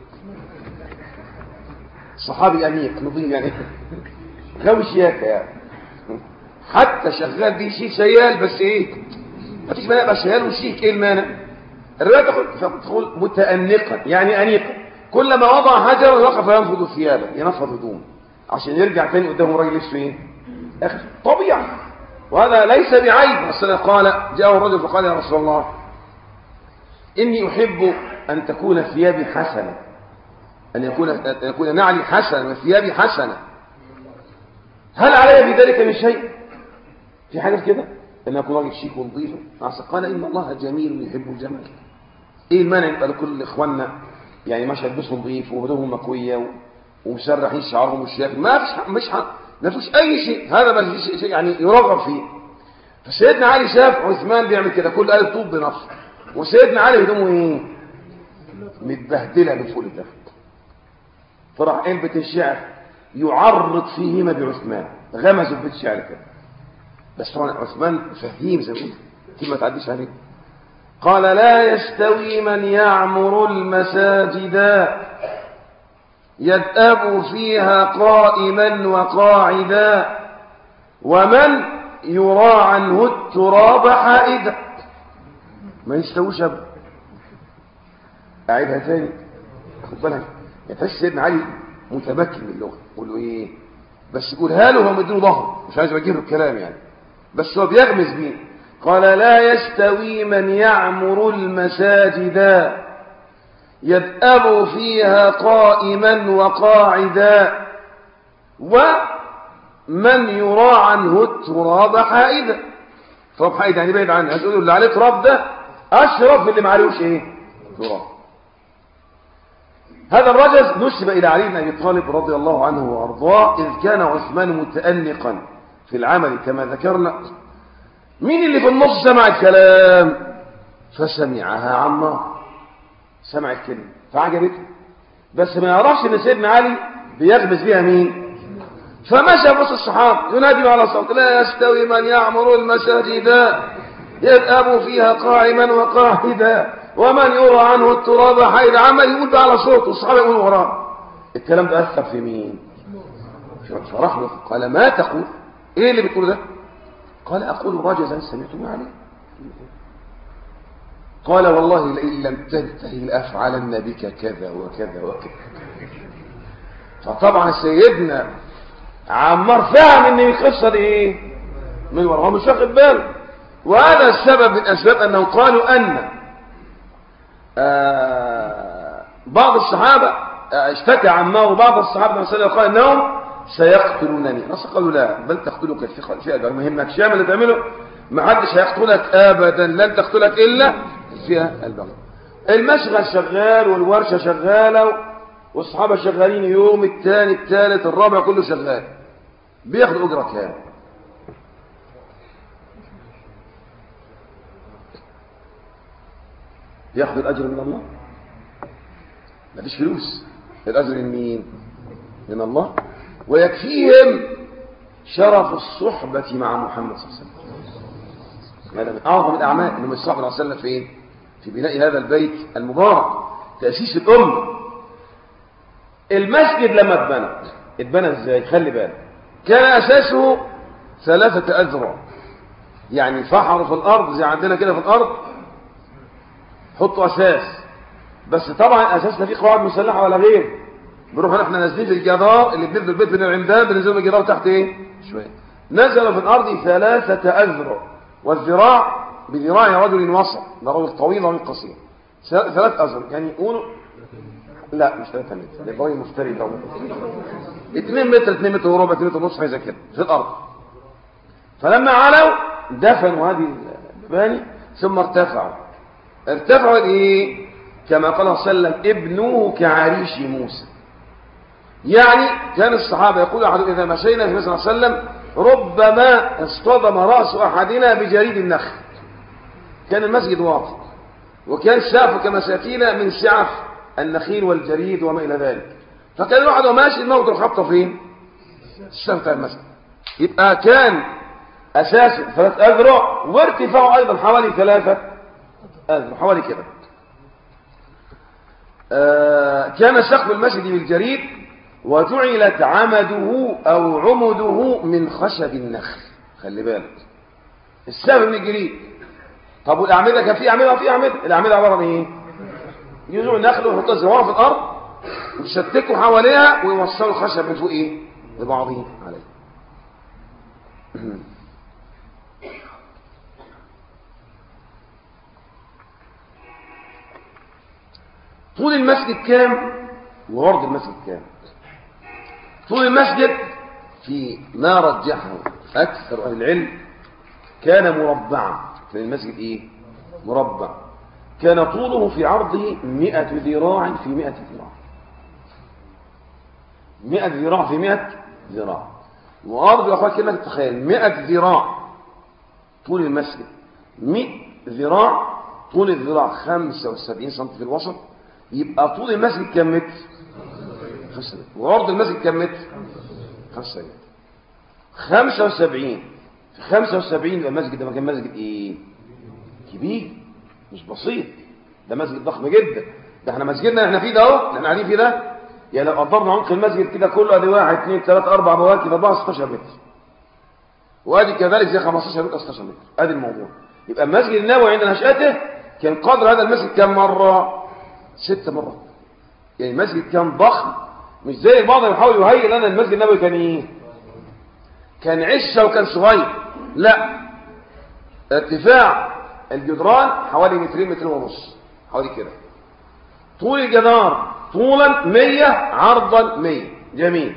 صحابي أنيق نظيم يعني غاوي شياكة يعني، حتى شغال بيه شيء شيال بس إيه؟ ما فيش مانع يبقى شيال وشيك. إيه المانع؟ الرواية تقول متأنقا يعني أنيقا، كلما وضع حجرا وقف ينفض ثيابه ينفض هدومه عشان يرجع تاني قدامه راجل لسه ايه طبيعي. وهذا ليس بعيب. الرسول قال جاءه الرجل فقال يا رسول الله إني أحب أن تكون ثيابي حسنة، أن يكون أن يكون نعلي حسنة وثيابي حسنة، هل علي بذلك من شيء؟ في حاجة كده أن يكون راجل شيك ونظيف. قال إن الله جميل يحب الجمال. إيه المانع يبقى لكل إخواننا يعني ماشي يلبسوا نظيف وهدومهم مكويه ومسرحين شعرهم والشياكه، ما فيش مش ح... ما فيش اي شيء، هذا ما فيش شيء يعني يرغب فيه. فسيدنا علي شاف عثمان بيعمل كده كل قال طوب بنفسه، وسيدنا علي هدومه ايه متبهدله من فوق لتحت. فراح قال بيت الشعر يعرض فيهما بعثمان، غمزوا بيت الشعر كده. بس طبعا عثمان فهيم زي ما قلت كلمه ما تعديش عليه. قال لا يستوي من يعمر المساجد يدأب فيها قائما وقاعدا ومن يرى عنه التراب حائدا. ما يستويش ابدا. اعيدها تاني خد بالك، يتحس سيدنا علي متمكن من اللغه، يقول له ايه بس يقولها له هو مديله ظهره، مش عايز يوجه له الكلام يعني، بس هو بيغمز بيه. قال لا يستوي من يعمر المساجد يدأب فيها قائما وقاعدا ومن يرى عنه التراب حائدا. تراب حائدا يعني بعيد عنه، هتقولوا اللي عليه تراب ده أشرف من اللي ما عليهوش ايه تراب. هذا الرجل نسب إلى علي بن أبي طالب رضي الله عنه وأرضاه إذ كان عثمان متأنقا في العمل كما ذكرنا. مين اللي في النص سمع الكلام فسمعها عمار، سمع الكلمة فعجبته، بس ما يعرفش ان سيدنا علي بيغمز بيها مين. فمشى وسط الصحابه ينادي على صوت لا يستوي من يعمر المساجد يدأب فيها قائما وقاعدا ومن يرى عنه التراب حائدا. عمال يقول بقى على صوت والصحابه يقولوا وراه. الكلام ده اثر في مين؟ في فراح له قال ما تقول؟ ايه اللي بتقول ده؟ قال اقول رجزا سمعتم عليه. قال والله لئن لم تنتهي لافعلن بك كذا وكذا وكذا. فطبعا سيدنا عمار فهم ان القصه دي ايه من وراه، مش واخد باله. وهذا السبب من اسباب انهم قالوا ان آه بعض الصحابه آه اشتكى عمار وبعض الصحابه مثلا قال انهم سيقتلونني. ناس قالوا لا بل تقتلك الفئه الفئه ما يهمكش اعمل اللي تعمله، ما حدش هيقتلك ابدا، لن تقتلك الا الفئه البغيه. المشغل شغال والورشه شغاله والصحابه شغالين، يوم الثاني الثالث الرابع كله شغال، بياخدوا اجره كام؟ ياخذ الاجر من الله؟ مفيش فلوس، الاجر من مين؟ من الله. ويكفيهم شرف الصحبه مع محمد صلى الله عليه وسلم. هذا من اعظم الاعمال انهم الصحبه صلى الله عليه وسلم فين؟ في بناء هذا البيت المبارك، تاسيس الامه. المسجد لما اتبنى اتبنى ازاي؟ خلي بالك، كان اساسه ثلاثه اذرع، يعني فحروا في الارض زي عندنا كده في الارض، حطوا اساس، بس طبعا اساسنا فيه قواعد مسلحه ولا غير، بنروح احنا نازلين في الجدار اللي بنبني البيت من العمدان، بننزل الجدار تحت ايه شويه، نزلوا في الارض ثلاثه اذرع، والذراع بذراع رجل وسط، ده رجل طويل ورجل قصير، ثلاث اذرع يعني يقولوا لا مش ثلاثة متر، ده ضوي مفتري ده اثنين متر اثنين متر وربع اثنين متر ونص حاجه كده في الارض. فلما علوا دفنوا هذه المباني ثم ارتفعوا ارتفعوا ايه كما قال صلى الله عليه وسلم ابنوه كعريش موسى. يعني كان الصحابه يقول احد اذا مشينا في صلى الله عليه وسلم ربما اصطدم راس احدنا بجريد النخل. كان المسجد واطي وكان سقفه كمساتين من سعف النخيل والجريد وما الى ذلك، فكان الواحد وماشي الموت الخبطه فين؟ السقف بتاع المسجد. يبقى كان اساسه ثلاث اذرع وارتفاعه ايضا حوالي ثلاثه اذرع حوالي كده. آه كان سقف المسجد بالجريد وجعلت عمده او عمده من خشب النخل. خلي بالك السقف من الجريد. طب والاعمده كان في اعمده وفي اعمده، الاعمده عباره عن ايه؟ يزرعوا النخل ويحطوا الزراعه في الارض ويشتكوا حواليها ويوصلوا الخشب من فوق ايه لبعضهم عليه. طول المسجد كام وعرض المسجد كام؟ طول المسجد في ما رجحه اكثر اهل العلم كان مربعا. في المسجد ايه؟ مربع. كان طوله في عرضه مئة ذراع في مئة ذراع، مئة ذراع في مئة ذراع. وأرض يا أخوات كلمة تتخيل مئة ذراع طول المسجد، مئة ذراع طول الذراع خمسة وسبعين سنتي في الوسط، يبقى طول المسجد كم متر؟ خمسة متر. وعرض المسجد كم متر؟ خمسة متر. خمسة وسبعين في خمسة وسبعين يبقى المسجد ده كان مسجد ايه؟ كبير مش بسيط، ده مسجد ضخم جدا. ده احنا مسجدنا احنا فيه ده اهو اللي احنا قاعدين فيه ده، يعني لو قدرنا عمق المسجد كده كله ادي واحد اثنين ثلاثة أربعة بواكب أربعة ستاشر متر، وادي كذلك زي خمستاشر متر ستاشر متر، ادي الموضوع. يبقى المسجد النبوي عند نشأته كان قدر هذا المسجد كم مرة؟ ست مرات. يعني المسجد كان ضخم، مش زي البعض يحاول يهيئ لنا المسجد النبوي كان ايه؟ كان عشه وكان صغير. لا، ارتفاع الجدران حوالي مترين مترين ونص حوالي كده. طول الجدار طولا مية عرضا مية. جميل.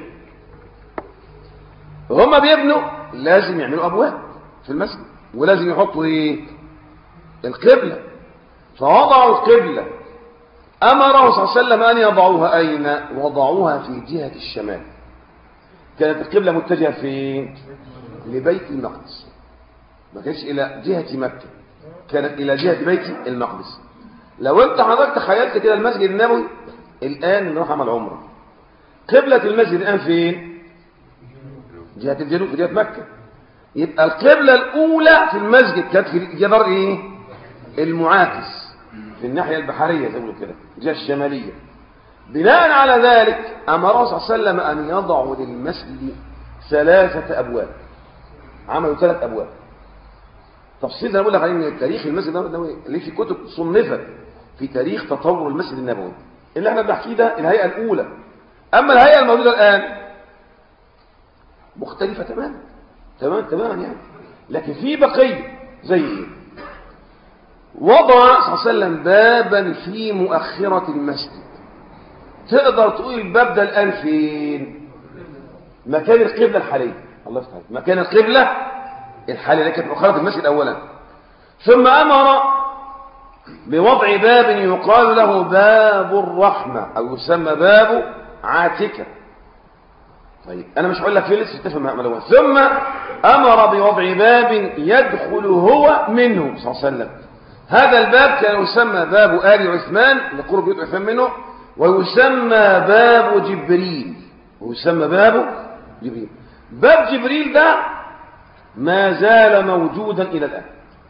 وهم بيبنوا لازم يعملوا ابواب في المسجد ولازم يحطوا ايه؟ القبلة. فوضعوا القبلة، امره صلى الله عليه وسلم ان يضعوها اين؟ وضعوها في جهة الشمال. كانت القبلة متجهة فين؟ لبيت المقدس، ما كانتش الى جهة مكة، كانت الى جهة بيت المقدس. لو انت حضرتك تخيلت كده المسجد النبوي الان نروح عمل عمره، قبلة المسجد الان فين؟ جهة الجنوب في جهة مكة. يبقى القبلة الاولى في المسجد كانت في جدار ايه؟ المعاكس في الناحية البحرية زي ما بيقولوا كده، الجهة الشمالية. بناء على ذلك امر صلى الله عليه وسلم ان يضعوا للمسجد ثلاثة أبواب، عملوا ثلاث أبواب. تفصيل أنا بقول لك عليه من تاريخ المسجد النبوي اللي في كتب صنفت في تاريخ تطور المسجد النبوي. اللي احنا بنحكيه ده الهيئة الأولى. أما الهيئة الموجودة الآن مختلفة تماما تماما تماما يعني. لكن في بقية زي ايه؟ وضع صلى الله عليه وسلم بابا في مؤخرة المسجد. تقدر تقول الباب ده الآن فين؟ مكان القبلة الحالية. الله يفتح عليك. مكان القبلة الحالية اللي كانت مؤخرة المسجد أولا. ثم أمر بوضع باب يقال له باب الرحمة أو يسمى باب عاتكة. طيب أنا مش هقول لك فين لسه تفهم معلومات. ثم أمر بوضع باب يدخل هو منه صلى الله عليه وسلم. هذا الباب كان يسمى باب آل عثمان لقرب بيت عثمان منه، ويسمى باب جبريل، ويسمى باب جبريل. باب جبريل ده ما زال موجودا إلى الآن،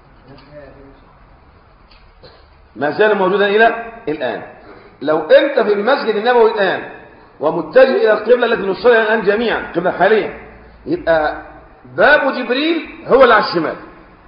ما زال موجودا إلى الآن. لو أنت في المسجد النبوي الآن ومتجه إلى القبلة التي نصلي الآن جميعا، القبلة حاليا، يبقى باب جبريل هو اللي على الشمال.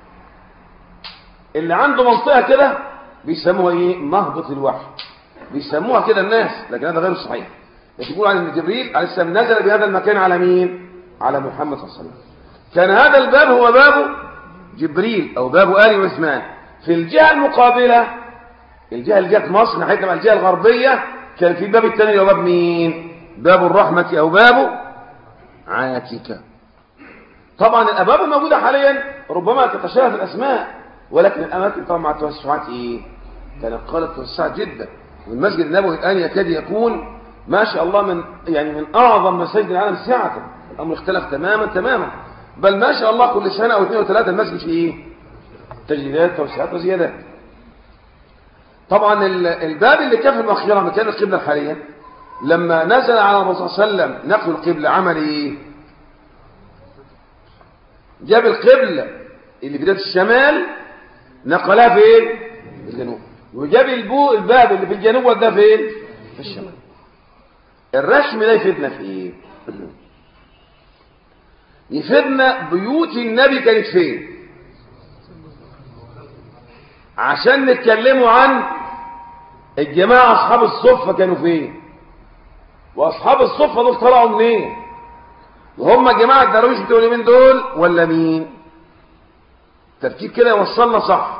اللي عنده منطقة كده بيسموها ايه؟ مهبط الوحي، بيسموها كده الناس، لكن هذا غير صحيح. يقول عن جبريل عليه السلام نزل بهذا المكان على مين؟ على محمد صلى الله عليه وسلم. كان هذا الباب هو باب جبريل أو باب آل عثمان. في الجهة المقابلة، الجهة اللي جهة مصر ناحية الجهة الغربية، كان في الباب الثاني اللي هو باب مين؟ باب الرحمة أو باب عاتكة. طبعا الأبواب الموجودة حاليا ربما تتشابه في الأسماء، ولكن الأماكن طبعا مع التوسعات إيه؟ كانت قالت توسعت جدا. والمسجد النبوي الآن يكاد يكون ما شاء الله من يعني من أعظم مساجد العالم سعة. الأمر اختلف تماما تماما، بل ما شاء الله كل سنة أو اثنين وثلاثة المسجد فيه إيه؟ تجديدات توسعات وزيادات. طبعا الباب اللي كان في المؤخرة مكان القبلة الحالية، لما نزل على الرسول صلى الله عليه وسلم نقل القبلة عمل إيه؟ جاب القبلة اللي في الشمال نقلها فين؟ في الجنوب. وجاب البو الباب اللي في الجنوب وده فين؟ في الشمال. الرسم ده يفيدنا في ايه؟ يفيدنا بيوت النبي كانت فين، عشان نتكلموا عن الجماعة أصحاب الصفة كانوا فين، وأصحاب الصفة دول طلعوا منين، وهم جماعة الدرويش بتوع اليمين دول ولا مين؟ تركيب كده يوصلنا صح.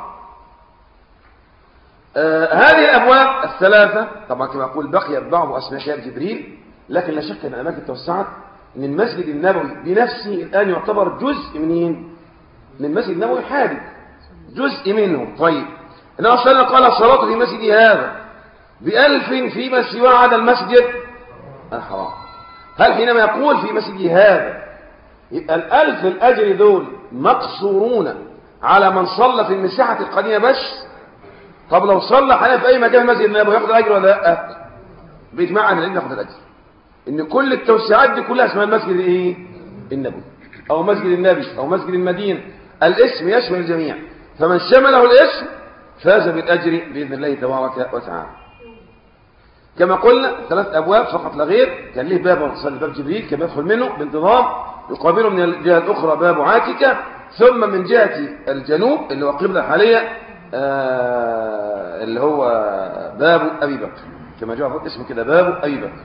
آه هذه الأبواب الثلاثة طبعا كما أقول بقيت بعض أسماء كتاب جبريل، لكن لا شك أن الأماكن توسعت، أن المسجد النبوي بنفسه الآن يعتبر جزء منين؟ من المسجد النبوي حادث، جزء منه. طيب النبي صلى الله عليه وسلم قال الصلاة في مسجد هذا بألف فيما سواه عدا المسجد الحرام. هل حينما يقول في مسجد هذا يبقى الألف الأجر دول مقصورون على من صلى في المساحة القديمة بس؟ طب لو صلى حاليا في أي مكان في مسجد النبوي ياخد الأجر ولا لا؟ بإجماع أهل العلم ياخد الأجر. إن كل التوسعات دي كلها اسمها المسجد الإيه؟ النبوي أو مسجد النبي أو مسجد المدينة. الاسم يشمل الجميع، فمن شمله الاسم فاز بالأجر بإذن الله تبارك وتعالى. كما قلنا ثلاث أبواب فقط لا غير. كان له باب صلى باب جبريل كان يدخل منه بانتظام، يقابله من الجهة الأخرى باب عاتكة، ثم من جهة الجنوب اللي هو القبلة الحالية آه اللي هو باب أبي بكر، كما جاء اسمه كده باب أبي بكر.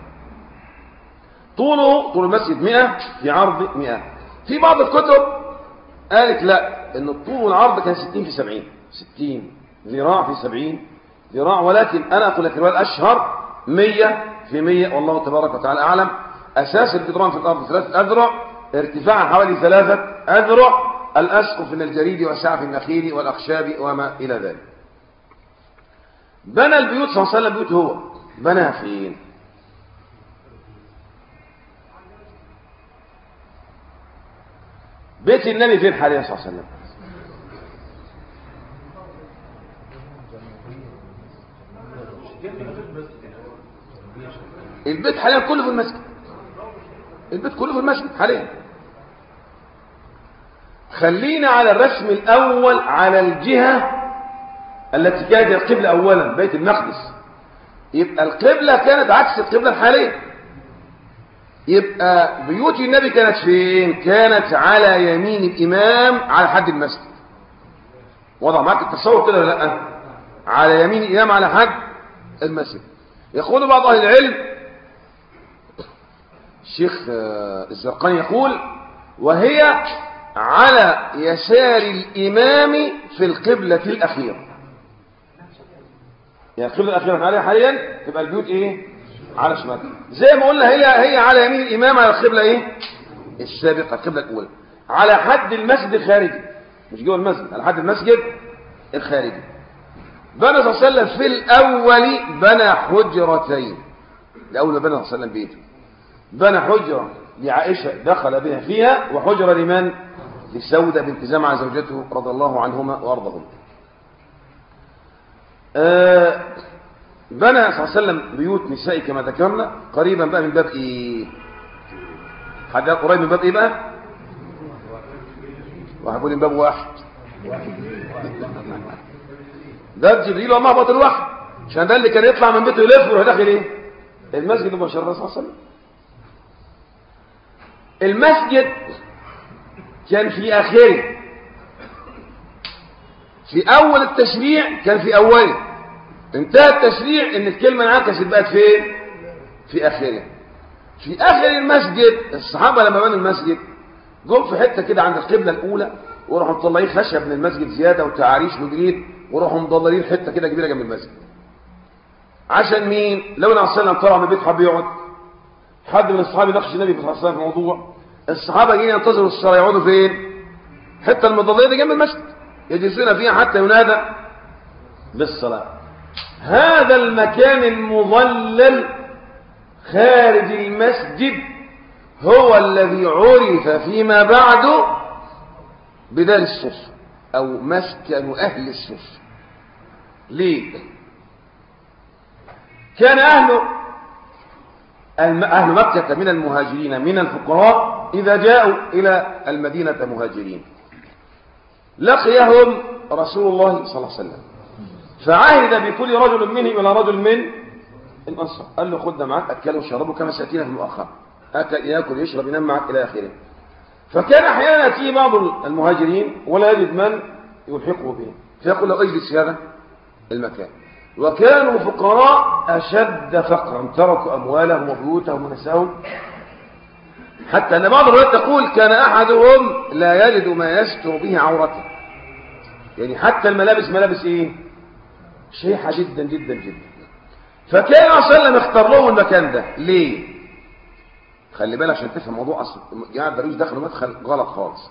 طوله طول المسجد مئة في عرض مئة. في بعض الكتب قالت لا ان الطول والعرض كان ستين في سبعين، ستين ذراع في سبعين ذراع، ولكن انا اقول لك الروايه الاشهر مئة في مئة، والله تبارك وتعالى اعلم. اساس الجدران في الارض ثلاثه اذرع، ارتفاعا حوالي ثلاثه اذرع، الاسقف من الجريد وسعف النخيل والاخشاب وما الى ذلك. بنى البيوت صلى الله عليه وسلم بيوت هو بناها فين؟ بيت النبي فين حاليا صلى الله عليه وسلم؟ البيت حاليا كله في المسجد، البيت كله في المسجد حاليا. خلينا على الرسم الأول على الجهة التي كانت القبلة أولا بيت المقدس. يبقى القبلة كانت عكس القبلة الحالية. يبقى بيوت النبي كانت فين؟ كانت على يمين الإمام على حد المسجد. وضع معك التصور كده ولا لا؟ على يمين الإمام على حد المسجد. يقول بعض أهل العلم، الشيخ الزرقاني يقول: وهي على يسار الإمام في القبلة الأخيرة. يعني القبلة الأخيرة عليها حاليا تبقى البيوت إيه؟ على شمال. زي ما قلنا هي هي على يمين الإمام على القبلة إيه؟ السابقة، القبلة الأولى، على حد المسجد الخارجي، مش جوه المسجد، على حد المسجد الخارجي. بنى صلى الله عليه وسلم في الأول بنى حجرتين. الأول بنى صلى الله عليه وسلم بيته، بنى حجرة لعائشة دخل بها فيها، وحجرة لمن؟ لسودة بنت زمعة زوجته رضي الله عنهما وأرضهم. آه بنى صلى الله عليه وسلم بيوت نسائي كما ذكرنا، قريبا بقى من باب ايه؟ حد قريب من باب ايه بقى؟ واحد يقول من باب واحد. ده جبريل ومهبط الوحي، عشان ده اللي كان يطلع من بيته يلف ويروح داخل ايه؟ المسجد المبشر صلى الله عليه وسلم. المسجد كان في آخره، في أول التشريع كان في أوله، انتهى التشريع ان الكلمة انعكست بقت فين؟ في آخره. في آخر المسجد الصحابة لما بنوا المسجد جم في حتة كده عند القبلة الأولى، وراحوا مطلعين خشب من المسجد زيادة وتعاريش وجريد، وراحوا مضللين حتة كده كبيرة جنب المسجد. عشان مين؟ لو النبي صلى الله عليه وسلم طلع من البيت حب يقعد، حد من الصحابة يناقش النبي صلى الله عليه وسلم في موضوع، الصحابة جايين ينتظروا الصلاة يقعدوا فين؟ حتة المضللة دي جنب المسجد يجلسون فيها حتى ينادى بالصلاة. هذا المكان المظلل خارج المسجد هو الذي عرف فيما بعد بدار الصف أو مسكن أهل الصف. ليه؟ كان أهل أهل مكة من المهاجرين من الفقراء إذا جاءوا إلى المدينة مهاجرين لقيهم رسول الله صلى الله عليه وسلم، فعهد بكل رجل منهم إلى رجل من الأنصار، قال له خد معك أكله وشربه كما سأتينا في المؤخر، أكل يأكل يشرب ينام معك إلى آخره. فكان أحيانا يأتي بعض المهاجرين ولا يجد من يلحقه به، فيقول له اجلس هذا المكان. وكانوا فقراء أشد فقرا، تركوا أموالهم وبيوتهم ونساهم، حتى أن بعض الروايات تقول كان أحدهم لا يجد ما يستر به عورته، يعني حتى الملابس ملابس إيه؟ شيحة جدا جدا جدا. فكان صلى الله عليه وسلم اختار لهم المكان ده. ليه؟ خلي بالك عشان تفهم موضوع أصلا، يعني درويش دخلوا مدخل غلط خالص.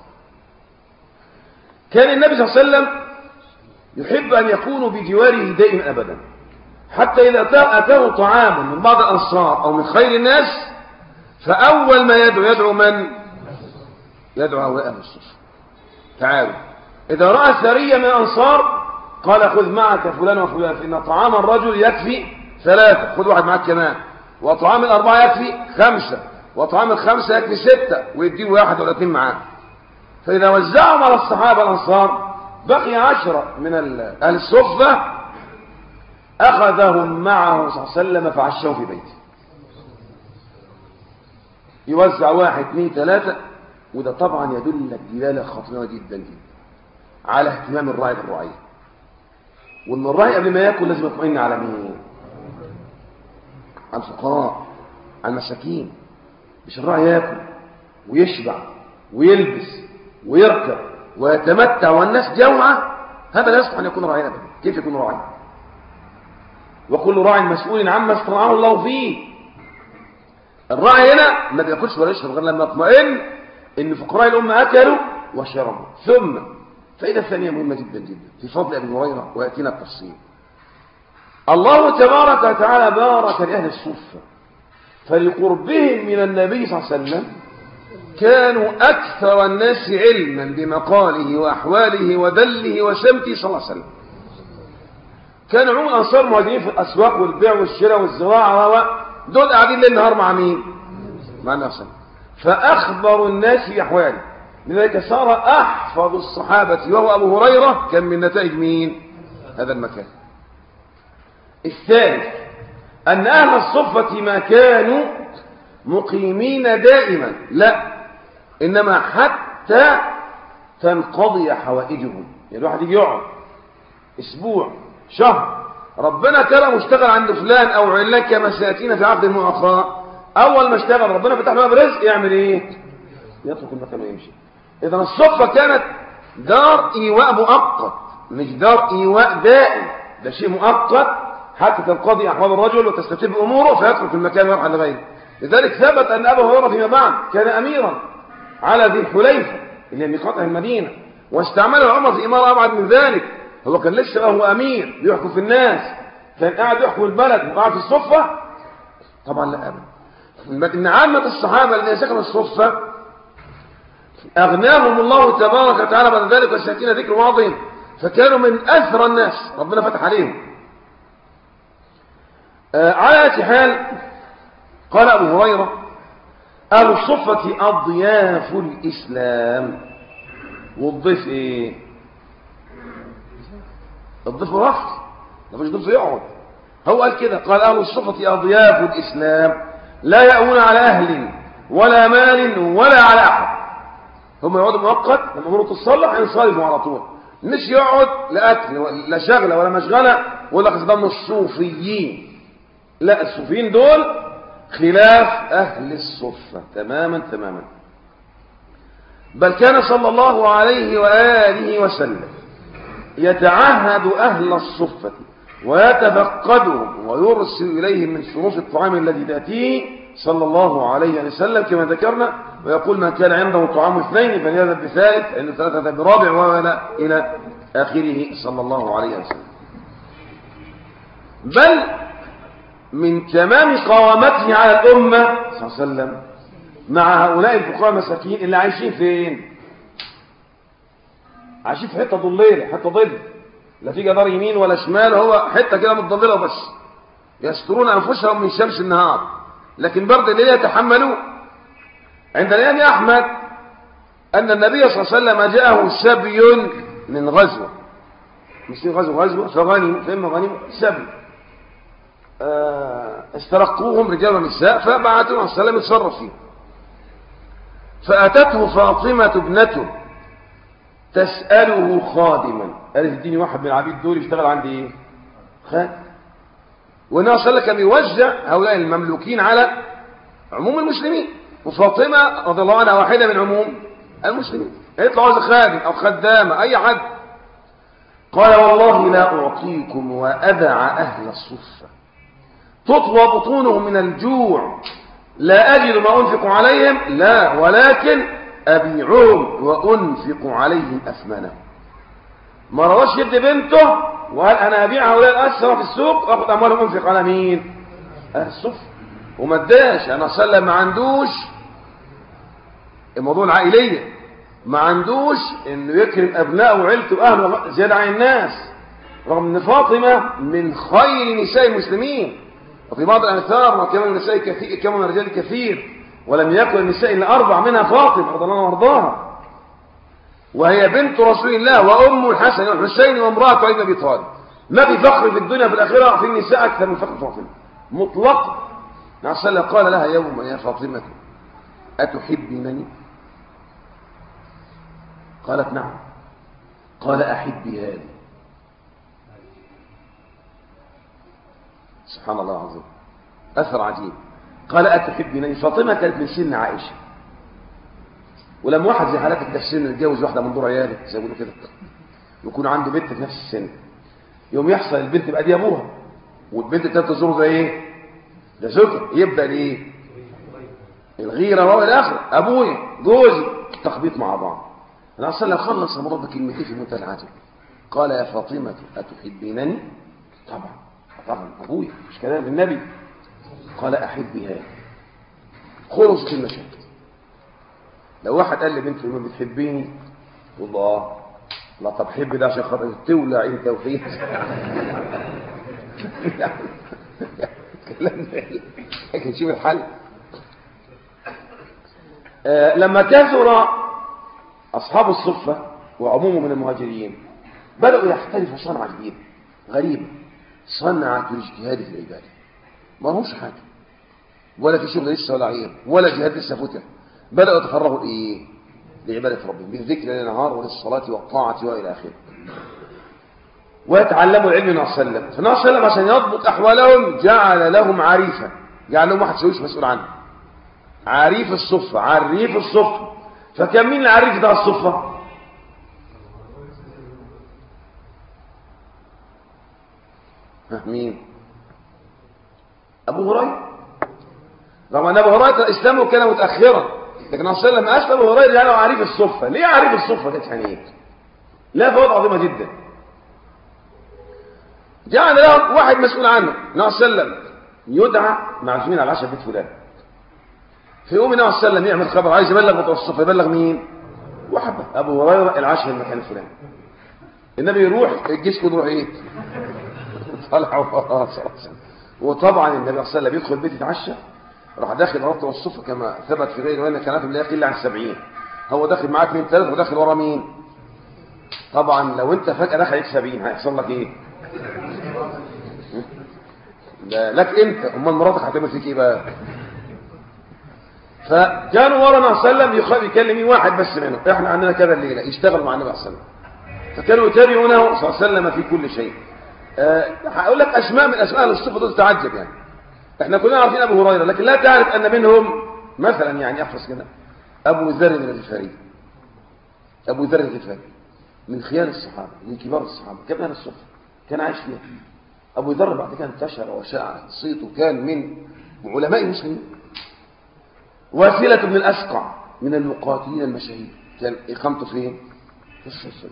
كان النبي صلى الله عليه وسلم يحب أن يكونوا بجواره دائما أبدا، حتى إذا أتاه طعام من بعض الأنصار أو من خير الناس فأول ما يدعو يدعو من؟ يدعو هؤلاء أهل الصف، تعالوا. إذا رأى سرية من الأنصار قال خذ معك فلان وفلان، فإن طعام الرجل يكفي ثلاثة، خذ واحد معك كمان، وطعام الأربعة يكفي خمسة، وطعام الخمسة يكفي ستة، ويديه واحد ولا اثنين معاه. فإذا وزعهم على الصحابة الأنصار بقي عشرة من أهل الصفة، أخذهم معه صلى الله عليه وسلم فعشوا في بيته. يوزع واحد اثنين ثلاثة، وده طبعا يدلك دلالة خطيرة جدا جدا على اهتمام الراعي بالرعية، وان الراعي قبل ما ياكل لازم يطمئن على مين؟ على الفقراء، على المساكين. مش الراعي ياكل ويشبع ويلبس ويركب ويتمتع والناس جوعة، هذا لا يصلح ان يكون راعي ابدا. كيف يكون راعي؟ وكل راع مسؤول عما استرعاه الله فيه. الراعي هنا ما بياكلش ولا يشرب غير لما يطمئن ان فقراء الامه اكلوا وشربوا. ثم فائده ثانيه مهمه جدا جدا في فضل ابي هريره وياتينا التفصيل. الله تبارك وتعالى بارك لاهل الصفه، فلقربهم من النبي صلى الله عليه وسلم كانوا اكثر الناس علما بمقاله واحواله ودله وسمته صلى الله عليه وسلم. كان عموم الانصار مهاجرين في الاسواق والبيع والشراء والزراعه، دول قاعدين ليل نهار مع مين؟ مع النبي صلى الله عليه وسلم. فاخبروا الناس باحواله، لذلك صار احفظ الصحابه وهو ابو هريره كان من نتائج مين؟ هذا المكان. الثالث ان اهل الصفه ما كانوا مقيمين دائما، لا، إنما حتى تنقضي حوائجهم. يعني الواحد يجي يقعد أسبوع شهر ربنا كرم واشتغل عند فلان أو علان كما سيأتينا في عقد المؤخرة، أول ما اشتغل ربنا فتح له برزق يعمل إيه؟ يترك المكان ويمشي. إذا الصفة كانت دار إيواء مؤقت مش دار إيواء دائم، ده شيء مؤقت حتى تنقضي أحوال الرجل وتستتب أموره فيترك المكان ويرحل لغيره. لذلك ثبت أن أبا هريرة فيما بعد كان أميرا على ذي الحليفة اللي ميقات المدينة، واستعمله عمر في إمارة أبعد من ذلك. هو كان لسه هو أمير بيحكم في الناس، كان قاعد يحكم البلد وقاعد في الصفة؟ طبعا لا أبدا. إن عامة الصحابة الذين سكنوا الصفة أغناهم الله تبارك وتعالى بعد ذلك، وسيأتينا ذكر واضح، فكانوا من أثرى الناس ربنا فتح عليهم. آه على أي حال قال أبو هريرة أهل الصفة أضياف الإسلام. والضيف إيه؟ الضيف رفض، ما فيش ضيف يقعد. هو قال كده، قال أهل الصفة أضياف الإسلام لا يأوون على أهل ولا مال ولا على أحد. هم يقعدوا مؤقت لما أمره تصلح ينصرفوا على طول، مش يقعد لأكل لا شغلة ولا مشغلة ولا قصدام الصوفيين. لا، الصوفيين دول خلاف أهل الصفة تماما تماما. بل كان صلى الله عليه وآله وسلم يتعهد أهل الصفة ويتفقدهم ويرسل إليهم من صنوف الطعام الذي تأتيه صلى الله عليه وسلم كما ذكرنا، ويقول من كان عنده طعام اثنين فليذهب بثالث، عند ثلاثة برابع، ولا إلى آخره صلى الله عليه وسلم. بل من تمام قوامته على الأمة صلى الله عليه وسلم مع هؤلاء الفقراء المساكين اللي عايشين فين؟ عايشين في حتة ضليلة، حتة ظل، لا في جدار يمين ولا شمال، هو حتة كده متضللة وبس، يسترون أنفسهم من شمس النهار، لكن برد الليل يتحملون. عند الإمام أحمد أن النبي صلى الله عليه وسلم جاءه سبي من غزوة، مش غزوة غزوة فغنم فإما غنم سبي، استرقوهم رجال ونساء فبعثوا عليه السلام يتصرف فيه. فأتته فاطمة ابنته تسأله خادما، قالت اديني واحد من العبيد دول يشتغل عندي ايه؟ خادم. والنبي صلى الله عليه وسلم كان بيوزع هؤلاء المملوكين على عموم المسلمين، وفاطمة رضي الله عنها واحدة من عموم المسلمين، قالت له عاوز خادم أو خدامة أي حد. قال والله لا أعطيكم وأدع أهل الصفة تطوى بطونهم من الجوع لا أجد ما أنفق عليهم، لا ولكن أبيعهم وأنفق عليهم أثمنهم. ما رواش يدي بنته وقال أنا أبيع هؤلاء الأسرى في السوق وأخذ أموالهم أنفق على مين؟ أهل الصفة. وما اداش، أنا صلى ما عندوش الموضوع العائلية، ما عندوش إنه يكرم أبنائه وعيلته وأهله زيادة عن الناس، رغم أن فاطمة من خير نساء المسلمين، وفي بعض الأثار ما كان من النساء كثير كما من الرجال كثير، ولم يكن النساء إلا أربع منها فاطمة رضي الله عنها وارضاها، وهي بنت رسول الله وأم الحسن والحسين وامرأة علي بن أبي طالب. ما في فخر في الدنيا في الآخرة في النساء أكثر من فخر فاطمة مطلق. النبي صلى الله عليه وسلم قال لها يوما يا فاطمة أتحبينني؟ قالت نعم. قال أحبي هذه. سبحان الله العظيم، أثر عجيب. قال أتحبينني؟ فاطمة كانت من سن عائشة، ولما واحد زي حالاتك ده في السن يتجوز واحدة من دور عياله زي ما بيقولوا كده، يكون عنده بنت في نفس السن، يوم يحصل البنت بقى دي أبوها، والبنت التالتة تزوره ده إيه؟ ده زوجها، يبدأ لإيه؟ الغيرة وهو الآخر، أبويا جوزي، تخبيط مع بعض. أنا أصلا خلص الموضوع بكلمتين في منتهى العجب. قال يا فاطمة أتحبينني؟ طبعا طبعا أبويا، مش كلام النبي. قال أحبي هذا. خلص المشاكل. لو واحد قال لي بنت ما بتحبيني والله لا، طب حبي ده عشان خاطر تولع انت وهي كلام لكن شوف الحل. آه لما كثر أصحاب الصفة وعموم من المهاجرين بدأوا يحترفوا صنعة جديدة غريبة، صنعة الاجتهاد في العبادة. ما همش حاجة ولا في شغل لسه ولا عير ولا جهاد لسه فتح، بدأوا يتفرغوا لإيه؟ لعبادة ربهم بالذكر ليل نهار وللصلاة والطاعة وإلى آخره. ويتعلموا العلم من النبي صلى الله عليه وسلم. فالنبي صلى الله عليه وسلم عشان يضبط أحوالهم جعل لهم عريفة، جعل لهم واحد سويش مسؤول عنه، عريف الصفة، عريف الصفة. فكان مين العريف ده الصفة؟ مين؟ أبو هريرة. رغم أن أبو هريرة إسلامه كان متأخرا، لكن النبي صلى الله عليه وسلم أسلم أبو هريرة جعله عريف الصفة. ليه عريف الصفة ده يعني؟ لا فوائد عظيمة جدا. جعل له واحد مسؤول عنه، النبي صلى الله عليه وسلم يدعى معزومين على العشاء في بيت فلان. في يوم النبي صلى الله عليه وسلم يعمل خبر عايز يبلغ بتوع الصفة، يبلغ مين؟ وحبه أبو هريرة العشاء في المكان الفلاني. النبي يروح الجيش كله يروح ايه؟ طلعوا. وطبعا النبي صلى الله عليه وسلم يدخل البيت يتعشى، راح داخل ورا الصفة كما ثبت في غير وين كانت لا يقل عن سبعين. هو داخل معاك اثنين ثلاثة وداخل ورا مين؟ طبعا لو انت فجأة دخل عليك سبعين هيحصل لك ايه؟ لا لك انت، امال مراتك هتعمل فيك ايه بقى؟ فكانوا ورا النبي صلى الله عليه وسلم يكلمين واحد بس منهم، احنا عندنا كذا الليله يشتغلوا مع النبي صلى الله عليه وسلم. فكانوا يتابعونه صلى الله عليه وسلم في كل شيء. أه هقول لك اسماء من اسماء الصفه دول تعجب يعني. احنا كلنا عارفين ابو هريره، لكن لا تعرف ان منهم مثلا يعني احفظ كده ابو ذر الغفاري. ابو ذر الغفاري من خيار الصحابه، من كبار الصحابه، كان الصفه كان عايش فيها. ابو ذر بعد كده انتشر وشاع صيته، كان من علماء المسلمين. واسلة بن الاسقع من المقاتلين المشاهير، كان اقامته فين؟ في الصفه.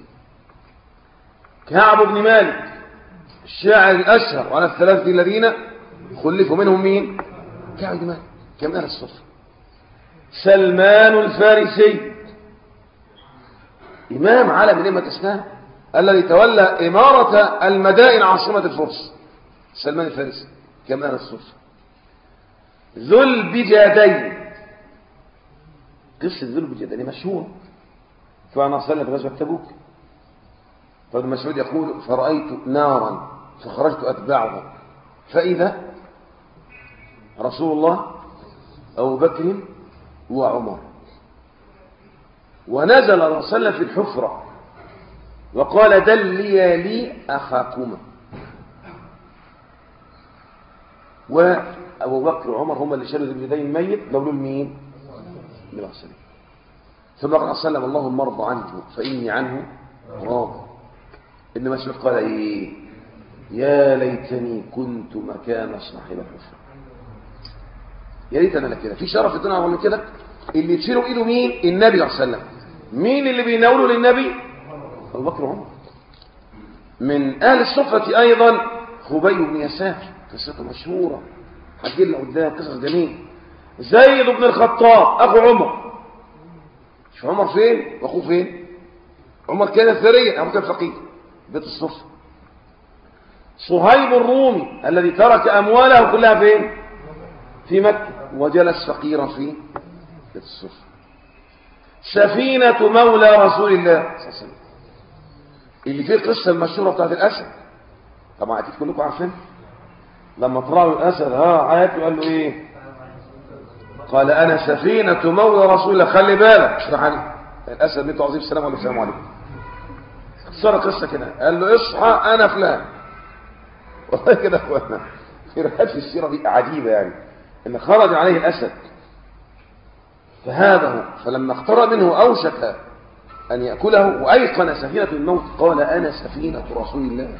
كعب بن مالك الشاعر الاشهر، وعلى الثلاثه الذين خلفوا منهم مين؟ كعب بن مالك كان من اهل الصفه. سلمان الفارسي امام عالم من ائمه الاسلام الذي تولى اماره المدائن عاصمه الفرس. سلمان الفارسي كان من اهل الصفه. ذو البجادين، قصه ذو البجادين مشهوره. فانا صلى في غزوه تبوك، فابن مسعود يقول فرأيت نارا فخرجت أتبعها فإذا رسول الله أبو بكر وعمر، ونزل رسول في الحفرة وقال دلي لي أخاكما. وأبو بكر وعمر هم اللي شالوا اليدين الميت لولوا المين؟ للعسلين. ثم قال صلى الله اللهم ارض عنه فإني عنه راض. ابن مسعود قال ايه؟ يا ليتني كنت مكان صاحب الحفرة. يا ريت انا كده. في شرف الدنيا اعظم من كده. اللي يشيلوا ايده مين؟ النبي صلى الله عليه وسلم. مين اللي بيناولوا للنبي؟ ابو بكر وعمر. من اهل الصفة ايضا خبيب بن يسار، قصته مشهوره هتجي لنا قدام، قصص جميل. زيد بن الخطاب اخو عمر. شوف عمر فين واخوه فين؟ عمر كان ثريا، ابو كان فقير بيت الصفة. صهيب الرومي الذي ترك أمواله كلها فين؟ في مكة، وجلس فقيرا في بيت الصفة. سفينة مولى رسول الله صلى الله عليه وسلم اللي فيه القصة المشهورة بتاعت الأسد، طبعا أكيد كلكم عارفين. لما طلعوا الأسد ها عياته قال له إيه؟ قال أنا سفينة مولى رسول الله. خلي بالك اشرح عليه الأسد بنته عظيم السلام عليكم. السلام عليكم. صار قصة كده، قال له اصحى انا فلان. والله كده اخوانا في رحلة السيرة دي عجيبة يعني، ان خرج عليه الاسد فهابه، فلما اقترب منه اوشك ان يأكله وايقن سفينة الموت قال انا سفينة رسول الله.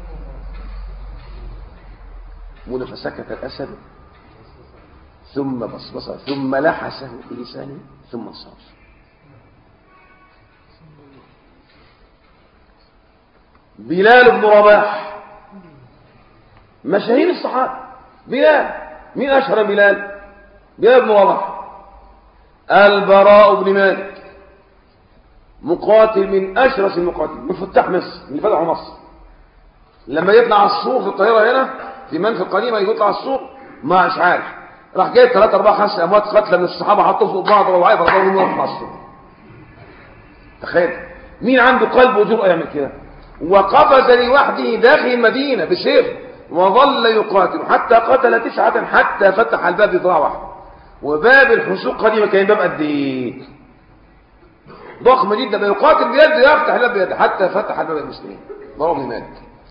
مولى فسكت الاسد ثم بصبص ثم لحسه بلسانه ثم صار. بلال بن رباح مشاهير الصحابة. بلال مين أشهر بلال؟ بلال بن رباح. البراء بن مالك مقاتل من أشرس المقاتلين، من فتح مصر، اللي فتحوا مصر. لما يطلع على السور في القاهرة هنا في منفى القديمة يطلع على السور ما مش عارف، راح جايب ثلاثة أربعة خمسة أموات قتلى من الصحابة حطوا فوق بعض ووعي فرضوا منهم في السور. تخيل مين عنده قلب وجرأة يعمل كده؟ وقفز لوحده داخل المدينة بسيف وظل يقاتل حتى قتل تسعة حتى فتح الباب بذراع واحد. وباب الحسوق قديما كان باب قد ايه؟ ضخم جدا، بيقاتل بيده يفتح الباب بيده حتى فتح الباب المسلمين. ضرب مات.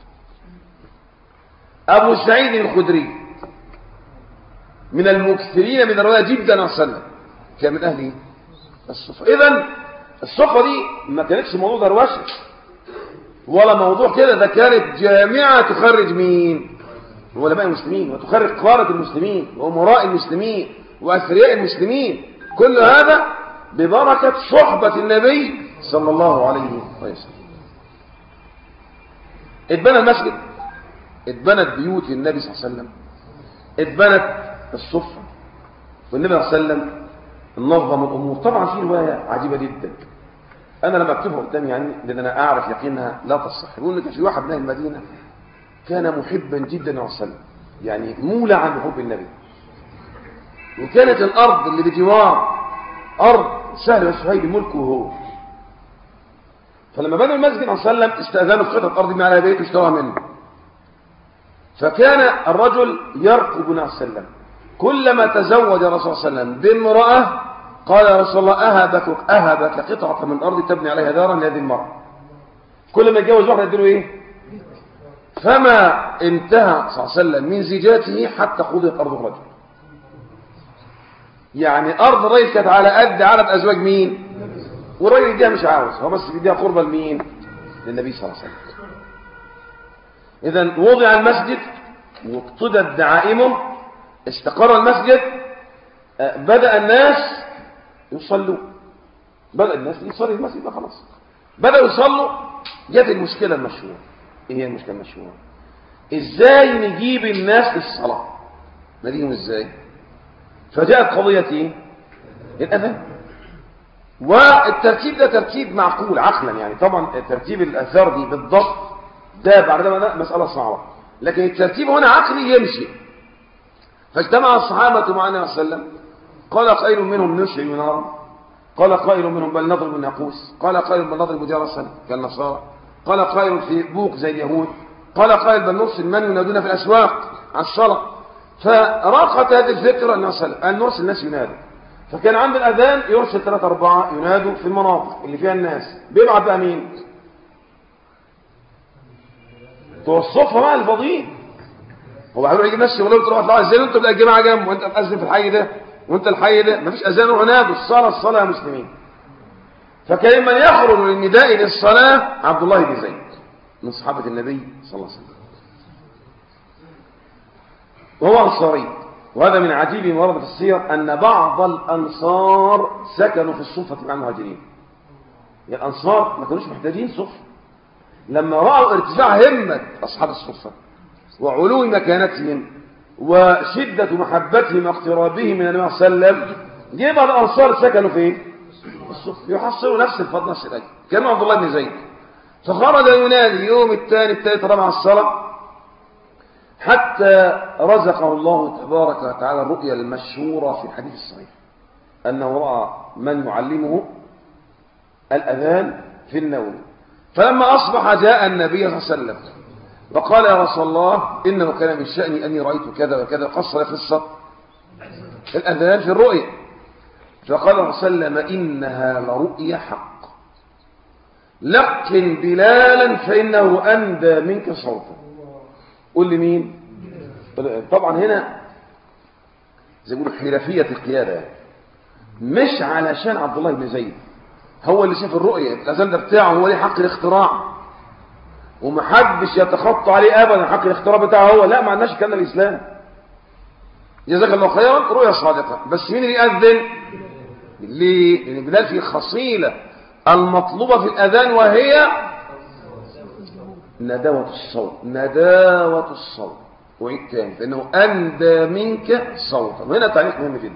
أبو سعيد الخدري من المكثرين من الرواية جدا عن سنة، كان من أهل الصفة. إذن الصفة دي ما كانتش موضوع دروشه ولا موضوع كده، ده كانت جامعة تخرج مين؟ علماء المسلمين، وتخرج قادة المسلمين وأمراء المسلمين وأثرياء المسلمين. كل هذا ببركة صحبة النبي صلى الله عليه وسلم. اتبنى المسجد، اتبنت بيوت النبي صلى الله عليه وسلم، اتبنت الصفة، والنبي صلى الله عليه وسلم نظم الأمور. طبعا في رواية عجيبة جدا أنا لما أكتبها قدامي يعني لأن أنا أعرف يقينها لا تصح. يقول لك في واحد من أهل المدينة كان محبا جدا للنبي صلى الله عليه وسلم، يعني مولعا بحب النبي، وكانت الأرض اللي بجوار أرض سهل وسهيل ملكه هو. فلما بنوا المسجد صلى الله عليه وسلم استأذنوا في قطعة أرض من على بيته اشتراها منه. فكان الرجل يرقب النبي صلى الله عليه وسلم، كلما تزوج الرسول صلى الله عليه وسلم بامرأة قال يا رسول الله أهبك أهبك قطعة من أرض تبني عليها دارا لهذه المرأة. كل ما يتجوز واحدة يديله إيه؟ فما انتهى صلى الله عليه وسلم من زيجاته حتى قضيت أرض الرجل. يعني أرض الرجل كانت على قد عدد أزواج مين؟ والراجل يديها مش عاوز، هو بس يديها قربة لمين؟ للنبي صلى الله عليه وسلم. إذن وضع المسجد واقتدت دعائمه، استقر المسجد، بدأ الناس يصلوا، بدأ الناس يصلي المسجد خلاص، بدأوا يصلوا. جت المشكلة المشهورة. ايه هي المشكلة المشهورة؟ ازاي نجيب الناس للصلاة؟ نجيبهم ازاي؟ فجاءت قضية ايه؟ الأذان. والترتيب ده ترتيب معقول عقلا، يعني طبعا ترتيب الأثار دي بالضبط ده بعد ما مسألة صعبة، لكن الترتيب هنا عقلي يمشي. فاجتمع الصحابة مع النبي صلى الله عليه وسلم، قال قائل منهم نشعل نارا، قال قائل منهم بل نضرب الناقوس، قال قائل بل نضرب جرسا كالنصارى، قال قائل في بوق زي اليهود، قال قائل بل نرسل من ينادون في الأسواق على الصلاة. فراقت هذه الفكرة النبي صلى الله عليه وسلم، قال نرسل الناس ينادوا. فكان عند الأذان يرسل ثلاثة أربعة ينادوا في المناطق اللي فيها الناس، بيبعت بقى مين؟ توصفها بقى الفاضيين. هو هيروح يجيب ناس شغلهم تروح تطلعوا ازاي وانتوا بقى الجماعه جنب وانت بتأذن في الحي ده وانت الحي ده مفيش اذان ونادوا الصلاه الصلاه يا مسلمين. فكان من يخرج للنداء للصلاه عبد الله بن زيد من صحابه النبي صلى الله عليه وسلم، وهو انصاري. وهذا من عجيب ما ورد في السير ان بعض الانصار سكنوا في الصفه مع المهاجرين. يعني الانصار ما كانوش محتاجين صفه، لما راوا ارتفاع همه اصحاب الصفه وعلو مكانتهم وشدة محبتهم واقترابهم من النبي صلى الله عليه وسلم، جه بعض الأنصار سكنوا فين؟ الصف، يحصلوا نفس الفضل نفس الأجر. كان عبد الله بن زيد، فخرج ينادي يوم الثاني الثالث رمى الصلاة حتى رزقه الله تبارك وتعالى الرؤيا المشهورة في الحديث الصحيح أنه رأى من يعلمه الأذان في النوم. فلما أصبح جاء النبي صلى الله عليه وسلم وقال يا رسول الله إنه كان من شأني أني رأيت كذا وكذا، قصر قصة الأذان في الرؤيا. فقال صلى الله عليه وسلم إنها لرؤيا حق، لقن بلالا فإنه أندى منك صوتا. قل لي مين؟ طبعا هنا زي ما يقولوا حرفية القيادة، مش علشان عبد الله بن زيد هو اللي شاف الرؤيا، الأذان ده بتاعه هو ليه حق الاختراع ومحدش يتخطى عليه ابدا حق الاختراع بتاعه هو، لا ما عندناش الكلام الاسلام. جزاك الله خيرا، رؤيا صادقه. بس مين اللي يأذن؟ ليه؟ لان بلال في خصيله المطلوبه في الاذان وهي نداوه الصوت، نداوه الصوت. وعيد تاني فانه اندى منك صوتا. وهنا تعليق مهم جدا.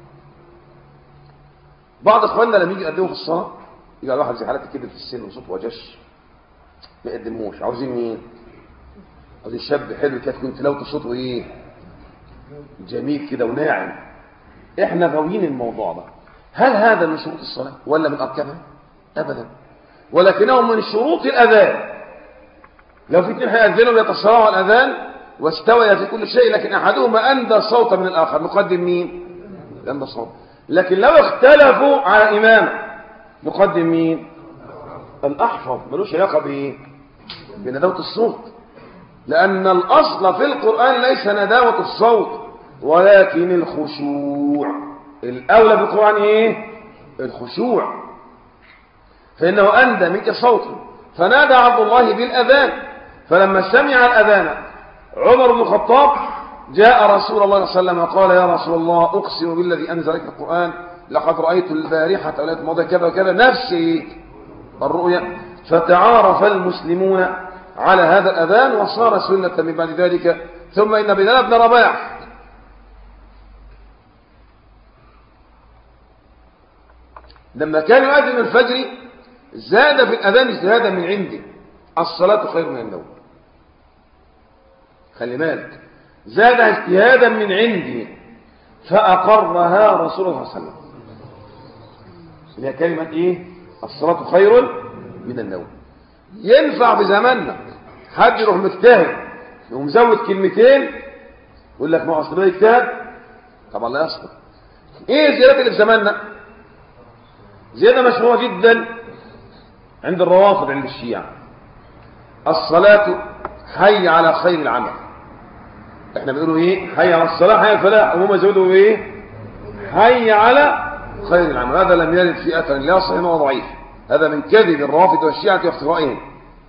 بعض اخواننا لما يجي يقدموا في الصلاه يجي على واحد زي حالتي كده في السن وصوته وجش ما يقدموش. عاوزين مين؟ عاوزين شاب حلو كده تكون تلاوته صوته ايه؟ جميل كده وناعم. احنا غاويين الموضوع ده. هل هذا من شروط الصلاه ولا من اركانها؟ ابدا، ولكنه من شروط الاذان. لو في اثنين هيأذنوا بيتصارعوا على الاذان واستوي في كل شيء، لكن أحدهما أندى صوتا من الآخر، نقدم مين؟ أندى صوت. لكن لو اختلفوا على إمام نقدم مين؟ الأحفظ. ملوش علاقة بإيه؟ بنداوة الصوت، لأن الأصل في القرآن ليس نداوة الصوت ولكن الخشوع. الأولى في القرآن إيه؟ الخشوع. فإنه أندى منك صوته، فنادى عبد الله بالأذان، فلما سمع الأذان عمر بن الخطاب جاء رسول الله صلى الله عليه وسلم وقال يا رسول الله أقسم بالذي أنزل لك القرآن لقد رأيت البارحة أو ليلة الماضية كذا وكذا نفسي الرؤيا. فتعارف المسلمون على هذا الأذان وصار سنة من بعد ذلك. ثم إن بلال بن رباح لما كان يؤذن الفجر زاد في الأذان اجتهادا من عنده، الصلاة خير من النوم. خلي بالك، زاد اجتهادا من عنده فأقرها رسول الله صلى الله عليه وسلم، اللي هي كلمة إيه؟ الصلاة خير من النوم. ينفع في زماننا حد يروح مجتهد ومزود كلمتين يقول لك ما أصل ده يجتهد؟ طبعا لا يصدق. إيه الزيادات اللي في زماننا؟ زيادة مشهورة جدا عند الروافض عند الشيعة، الصلاة حي على خير العمل. احنا بنقولوا ايه؟ حي على الصلاة حي على الفلاح، وهم يزودوا ايه؟ حي على خير العمل. هذا لم يرد في أثر لا صحيح ولا ضعيف، هذا من كذب الروافض والشيعة وافترائهم.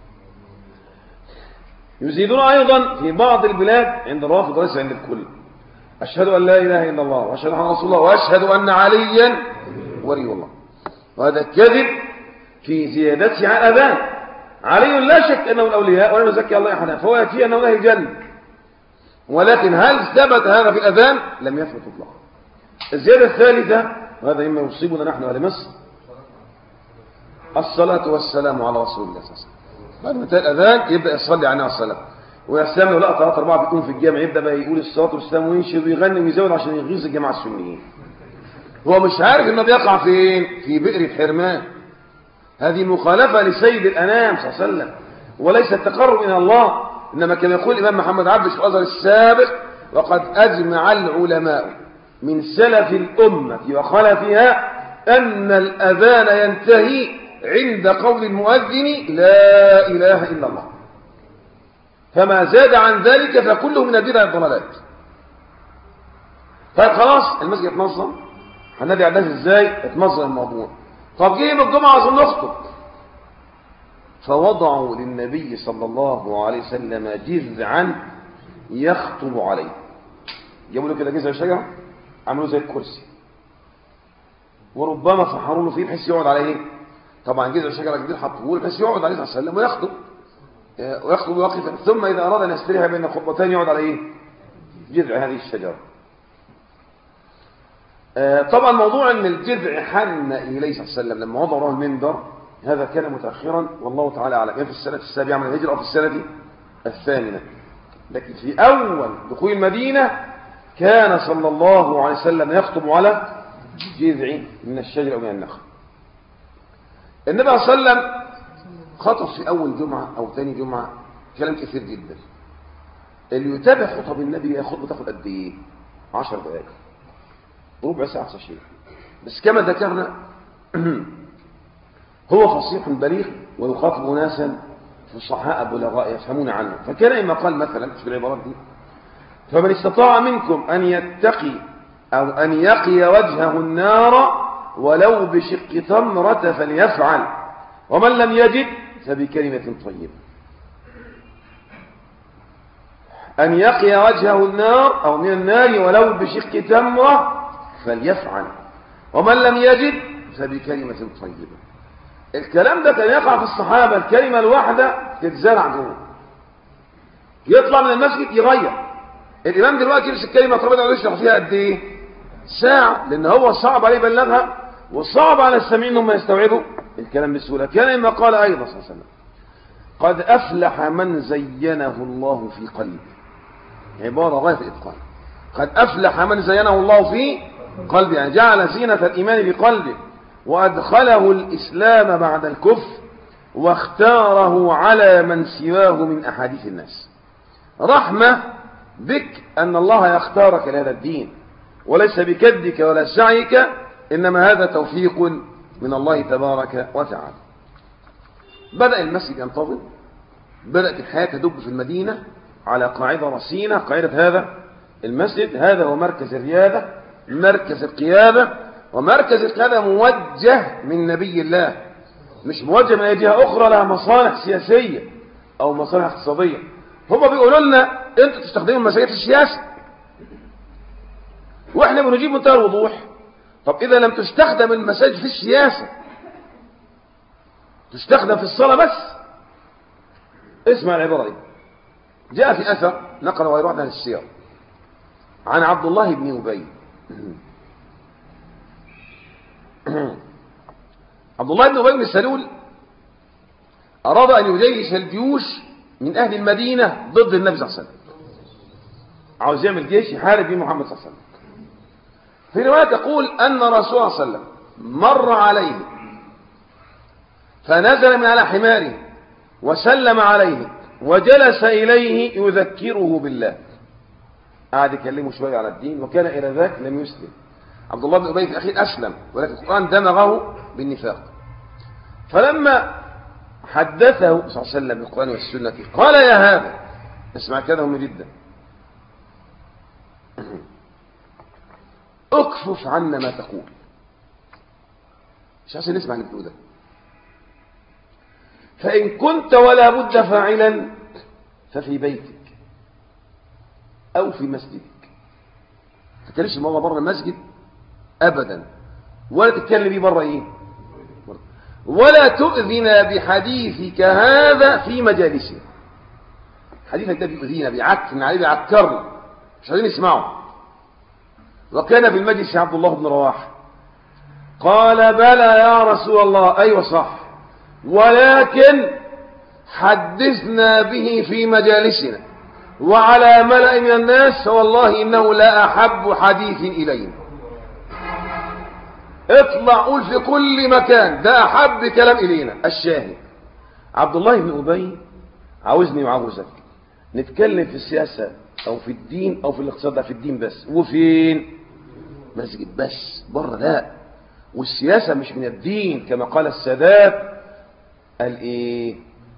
يزيدون أيضا في بعض البلاد عند الروافض وليس عند الكل، أشهد أن لا إله إلا الله وأشهد أن رسول الله وأشهد أن عليا ولي الله. وهذا كذب في زيادته على الأذان. علي لا شك أنه الأولياء ولا نزكي الله أحدا، فهو يكفي أنه له الجنة، ولكن هل ثبت هذا في الأذان؟ لم يثبت إطلاقا. الزيادة الثالثة، وهذا مما يصيبنا نحن أهل مصر، الصلاة والسلام على رسول الله صلى الله عليه وسلم. بعد ما انتهى الأذان يبدأ يصلي عليه الصلاة ويسلم له لا ثلاثة أربعة بيكون في الجامع، يبدأ بقى يقول الصلاة والسلام وينشد ويغني ويزود عشان يغيظ الجماعة السنيين. هو مش عارف انه بيقع فين؟ في بئر حرمان. هذه مخالفة لسيد الأنام صلى الله عليه وسلم، وليس التقرب إلى الله. إنما كما يقول الإمام محمد عبد في الأزهر السابق: وقد أجمع العلماء من سلف الأمة وخلفها أن الأذان ينتهي عند قول المؤذن لا إله إلا الله، فما زاد عن ذلك فكله من البدع والضلالات. طيب خلاص المسجد اتنظم، هنادي على الناس ازاي؟ اتنظم الموضوع. طب جه يوم الجمعة عايزين نخطب، فوضعوا للنبي صلى الله عليه وسلم جذعا يخطب عليه. جابوا له كده جذع شجرة عملوه زي الكرسي، وربما فحروا له فيه بحيث يقعد عليه. طبعا جذع شجرة جديد حطوه بحيث يقعد عليه صلى الله عليه وسلم ويخطب ويخطب واقفا، ثم إذا أراد أن يستريح بين خطبتين يقعد على ايه؟ جذع هذه الشجرة. طبعا موضوع ان الجذع حن اليه صلى الله عليه وسلم لما وضعوا المنبر هذا كان متاخرا والله تعالى اعلم، في السنه السابعه من الهجره او في السنه الثامنه. لكن في اول دخول المدينه كان صلى الله عليه وسلم يخطب على جذع من الشجر او من النخل. النبي صلى الله عليه وسلم خطب في اول جمعه او ثاني جمعه كلام كثير جدا. اللي يتابع خطب النبي خطبه تاخد قد ايه؟ عشر دقائق، ربع ساعة شيء. بس كما ذكرنا هو فصيح بليغ ويخاطب ناسا فصحاء بلغاء يفهمون عنه، فكان إما قال مثلا في العبارات دي: فمن استطاع منكم أن يتقي أو أن يقي وجهه النار ولو بشق تمرة فليفعل، ومن لم يجد فبكلمة طيبة. أن يقي وجهه النار أو من النار ولو بشق تمرة فليفعل، ومن لم يجد فبكلمة طيبة. الكلام ده كان يقع في الصحابة، الكلمة الواحدة تتزرع جوه، يطلع من المسجد يغير. الإمام دلوقتي يمسك الكلمة طيبة ويشرح فيها قد إيه؟ ساعة، لأن هو صعب عليه يبلغها وصعب على السامعين هم يستوعبوا الكلام بسهولة. كان إما قال أيضا صلى الله عليه وسلم: قد أفلح من زينه الله في قلبه. عبارة غاية الإتقان. قد أفلح من زينه الله في قلبه، يعني جعل زينة الإيمان بقلبه وأدخله الإسلام بعد الكفر واختاره على من سواه من أحاديث الناس. رحمة بك أن الله يختارك لهذا الدين، وليس بكدك ولا سعيك، إنما هذا توفيق من الله تبارك وتعالى. بدأ المسجد ينتظم، بدأت الحياة تدب في المدينة على قاعدة رصينة. قاعدة هذا المسجد هذا هو مركز الريادة، مركز القيادة، ومركز القيادة موجه من نبي الله، مش موجه من أي جهة أخرى لها مصالح سياسية أو مصالح اقتصادية. هم بيقولوا لنا أنتوا تستخدموا المساجد في السياسة، وإحنا بنجيب منتهى الوضوح. طب إذا لم تستخدم المساجد في السياسة، تستخدم في الصلاة بس. اسمع العبارة دي، جاء في أثر نقل غير واحد عن السير عن عبد الله بن أبي. عبد الله بن أبي بن سلول أراد أن يجيش الجيوش من أهل المدينة ضد النبي صلى الله عليه وسلم، عاوز يعمل جيش يحارب به محمد صلى الله عليه وسلم. في رواية تقول أن رسول الله صلى الله عليه وسلم مر عليه فنزل من على حماره وسلم عليه وجلس إليه يذكره بالله. قعد يكلمه شوية على الدين، وكان إلى ذاك لم يسلم. عبد الله بن أبي في الأخير أسلم، ولكن القرآن دمغه بالنفاق. فلما حدثه صلى الله عليه وسلم بالقرآن والسنة قال يا هذا، اسمع كده هم جدا، اكفف عنا ما تقول. مش عشان نسمع اللي بتقول ده. فإن كنت ولا بد فاعلا ففي بيتك أو في مسجدك. ما تتكلمش الموضوع بره المسجد أبدا، ولا تتكلم بيه بره إيه، ولا تؤذنا بحديثك هذا في مجالسنا. حديثك ده بيؤذينا، بيعكرنا عليه، بيعكرنا، مش عايزين نسمعه. وكان في المجلس عبد الله بن رواحة قال بلى يا رسول الله، أيوة صح، ولكن حدثنا به في مجالسنا وعلى ملأ من الناس، فوالله إنه لا أحب حديث إلينا. اطلع قول في كل مكان، ده أحب كلام إلينا. الشاهد عبد الله بن أبي عاوزني وعاوزك نتكلم في السياسة أو في الدين أو في الاقتصاد، في الدين بس. وفين؟ مسجد بس، بره لا. والسياسة مش من الدين كما قال السادات، قال إيه؟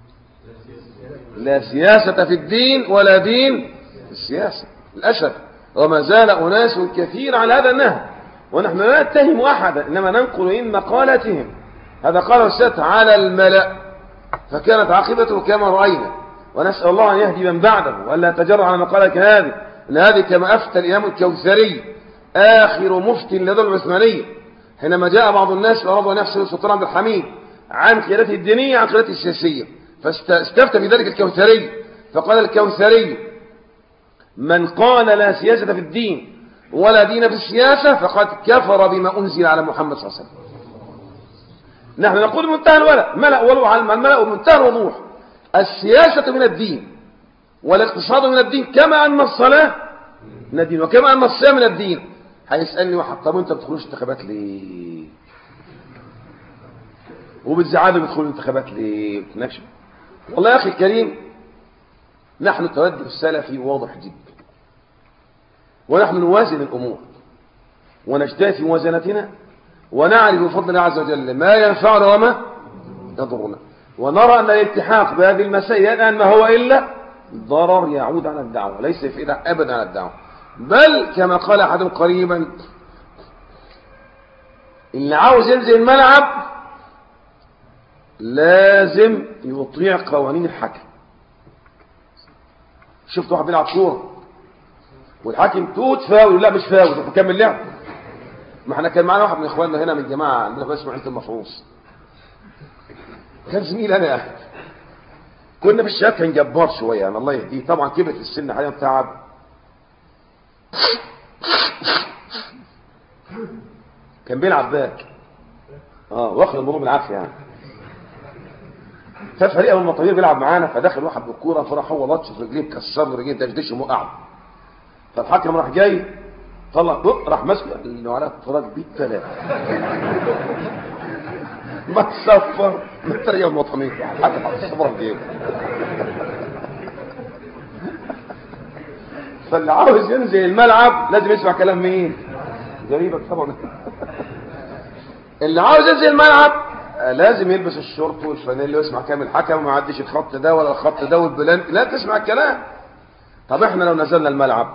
لا سياسة في الدين ولا دين في السياسة. للأسف وما زال أناس كثير على هذا النهج، ونحن لا نتهم أحدا، إنما ننقل من مقالتهم. هذا قاله السادات على الملأ، فكانت عاقبته كما رأينا. ونسأل الله أن يهدي من بعده وألا يتجرع على مقالة كهذه، إن هذه كما أفتى الإمام الكوثري آخر مفتي لدولة العثمانية، حينما جاء بعض الناس وأرادوا أن يفصلوا السلطان عبد الحميد عن قيادته الدينية عن قيادته السياسية، فاستفتى بذلك الكوثري، فقال الكوثري من قال لا سياسة في الدين ولا دين في السياسة فقد كفر بما أنزل على محمد صلى الله عليه وسلم. نحن نقول منتهى الولاء، ملأ ولو على الملأ ومنتهى الوضوح، السياسة من الدين والاقتصاد من الدين، كما أن الصلاة من الدين وكما أن الصيام من الدين. هيسألني واحد طب أنت بتدخلوش انتخابات ليه؟ وبتزعلوا بتدخلوا الانتخابات ليه؟ بتناقش. والله يا أخي الكريم، نحن توجه السلفي واضح جدا، ونحن نوازن الأمور ونجتهد في موازنتنا، ونعرف بفضل الله عز وجل ما ينفعنا وما يضرنا، ونرى أن الالتحاق بهذه المسائل الآن ما هو إلا ضرر يعود على الدعوة، ليس في إيدها أبدا على الدعوة. بل كما قال أحد قريبا، اللي عاوز ينزل الملعب لازم يطيع قوانين الحكم. شفت واحد بيلعب كوره والحاكم توت فاول، لا مش فاول، طب كمل لعب. ما احنا كان معانا واحد من اخواننا هنا من الجماعه عندنا في اسمه عيله المفروس، كان زميل انا، كنا في الشباب، كان جبار شويه يعني الله يهديه، طبعا كبر في السن حاليا تعب. كان بيلعب باك اه واخد الموضوع بالعافيه يعني. ففريق اول ما طويل بيلعب معانا، فدخل واحد بالكوره فراح هو لطش في رجليه، كسر رجليه دشدش ومقعه. فالحكم راح جاي طلع بق راح ماسكه انه على اتفرج بيه ثلاثه ما تصفر متريا المطمين حتى حط الصفر في جيبه. فاللي عاوز ينزل الملعب لازم يسمع كلام مين؟ غريبك طبعا. اللي عاوز ينزل الملعب لازم يلبس الشورت والفانيلا ويسمع كلام الحكم وما يعديش الخط ده ولا الخط ده والبلان، لا تسمع الكلام. طب احنا لو نزلنا الملعب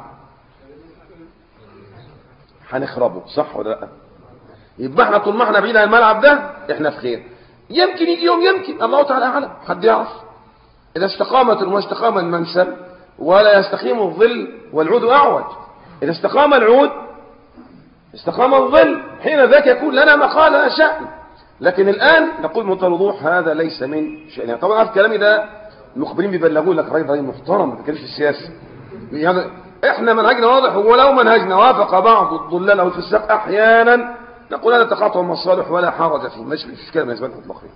هنخربه، صح ولا لا؟ يبقى احنا طول ما احنا بعيد عن الملعب ده احنا في خير. يمكن يجي يوم، يمكن الله تعالى اعلم، حد يعرف. اذا استقامت وما استقام المنسم ولا يستقيم الظل والعود اعوج. اذا استقام العود استقام الظل، حين ذاك يكون لنا مقال لا شأن. لكن الان نقول بمنتهى الوضوح هذا ليس من شأننا. طبعا عارف كلامي ده المخبرين بيبلغوا لك راجل راجل محترم، ما بيتكلمش في السياسه. احنا منهجنا واضح، ولو منهجنا وافق بعض الضلال او الفساق احيانا نقول هذا تقاطع مصالح ولا حرج فيه، مش مشكله بالنسبه لنا اطلاقا.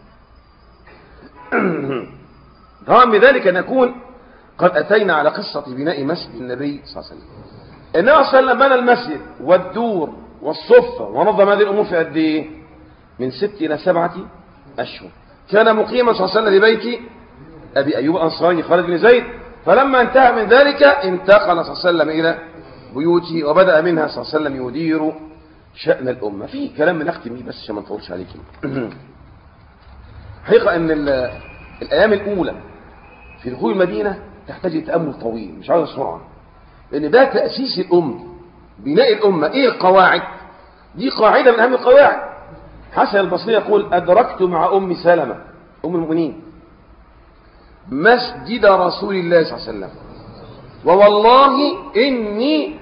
طبعا بذلك نكون قد اتينا على قصه بناء مسجد النبي صلى الله عليه وسلم. النبي صلى الله عليه وسلم بنى المسجد والدور والصفه ونظم هذه الامور في قد ايه؟ من ست الى سبعه اشهر. كان مقيما صلى الله عليه وسلم ببيت ابي ايوب الانصاري خالد بن زيد، فلما انتهى من ذلك انتقل صلى الله عليه وسلم الى بيوته وبدا منها صلى الله عليه وسلم يدير شأن الأمة. في كلام من أختم بيه بس عشان ما نطولش عليك. حقيقة أن الأيام الأولى في دخول المدينة تحتاج لتأمل طويل، مش عاوز سرعة، لأن ده تأسيس الأمة، بناء الأمة. إيه القواعد؟ دي قاعدة من أهم القواعد. حسن البصري يقول: أدركت مع أم سلمة أم المؤمنين مسجد رسول الله صلى الله عليه وسلم، ووالله إني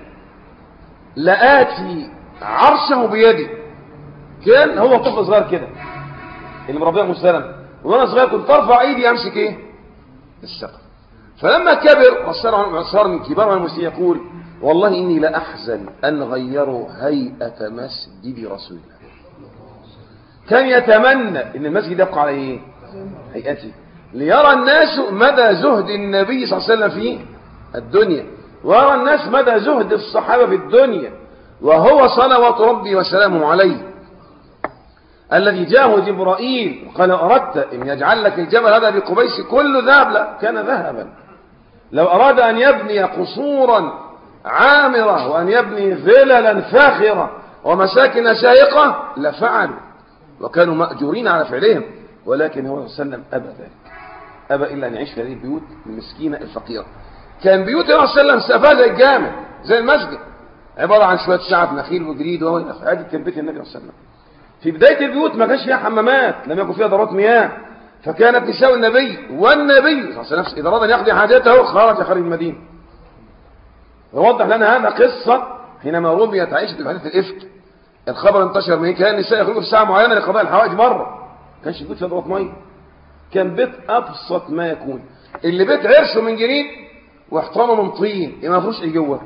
لآتي عرشه بيدي. كان هو طفل صغير كده اللي مربيه ام سلمة، وانا صغير كنت ارفع ايدي امسك ايه؟ السقف. فلما كبر وصار من كبار المسلمين يقول: والله اني لا احزن ان غيروا هيئه مسجد رسول الله. كان يتمنى ان المسجد يبقى على ايه؟ هيئته، ليرى الناس مدى زهد النبي صلى الله عليه وسلم في الدنيا، ويرى الناس مدى زهد الصحابه في الدنيا، وهو صلوات ربي وسلامه عليه الذي جاءه جبرائيل وقال: أردت أن يجعل لك الجبل هذا بقبيس كل ذهب؟ لا، كان ذهبا. لو أراد أن يبني قصورا عامرة وأن يبني فللا فاخرة ومساكن شاهقة لفعلوا، وكانوا مأجورين على فعلهم، ولكن هو صلى الله عليه وسلم أبى ذلك، أبى إلا أن يعيش في هذه البيوت المسكينة الفقيرة. كان بيوت النبي صلى الله عليه وسلم سقفها زي الجامع، زي المسجد، عبارة عن شوية شعب نخيل وجريد وهو هذه كان بيت النبي صلى الله عليه وسلم. في بداية البيوت ما كانش فيها حمامات، لم يكن فيها دورات مياه، فكانت نساء النبي والنبي صلى الله عليه وسلم إذا أراد أن يقضي حاجته خرج خارج المدينة. يوضح لنا هذا قصة حينما رميت عائشة في حديث الإفك، الخبر انتشر من كان النساء يخرجوا في ساعة معينة لقضاء الحوائج مرة، ما كانش بيوت فيها دورات مياه، كان بيت أبسط ما يكون، اللي بيت عرشه من جريد واحترامه من طين، ما فيهوش إيه جوه،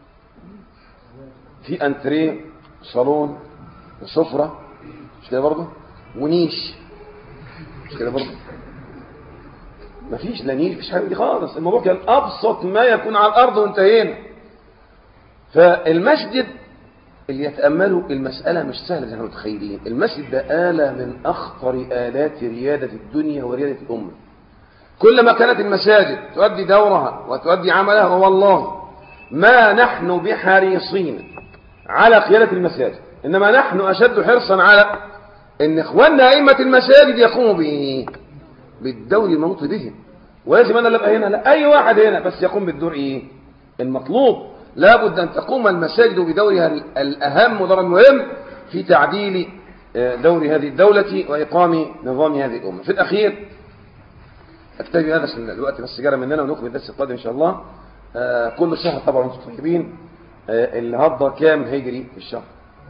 في انتريه صالون وسفرة، مش كده برضه، ونيش، مش كده برضه، مفيش لا نيش، مفيش حاجه دي خالص. الموضوع كان ابسط ما يكون على الارض وانتهينا. فالمسجد اللي يتاملوا المساله مش سهله زي ما متخيلين. المسجد ده آلة من اخطر آلات رياده الدنيا ورياده الامه. كلما كانت المساجد تؤدي دورها وتؤدي عملها، والله ما نحن بحريصين على قيادة المساجد، إنما نحن أشد حرصا على أن إخواننا أئمة المساجد يقوموا بإيه؟ بالدور المنوط بهم. ولازم أنا اللي أبقى هنا؟ لا، أي واحد هنا بس يقوم بالدور إيه؟ المطلوب. لابد أن تقوم المساجد بدورها الأهم ودور المهم في تعديل دور هذه الدولة وإقام نظام هذه الأمة. في الأخير أكتفي هذا عشان الوقت بس جرى مننا، ونكمل الدرس القادم إن شاء الله. آه كل شهر طبعا أنتم طيبين. آه النهارده كام هجري في الشهر؟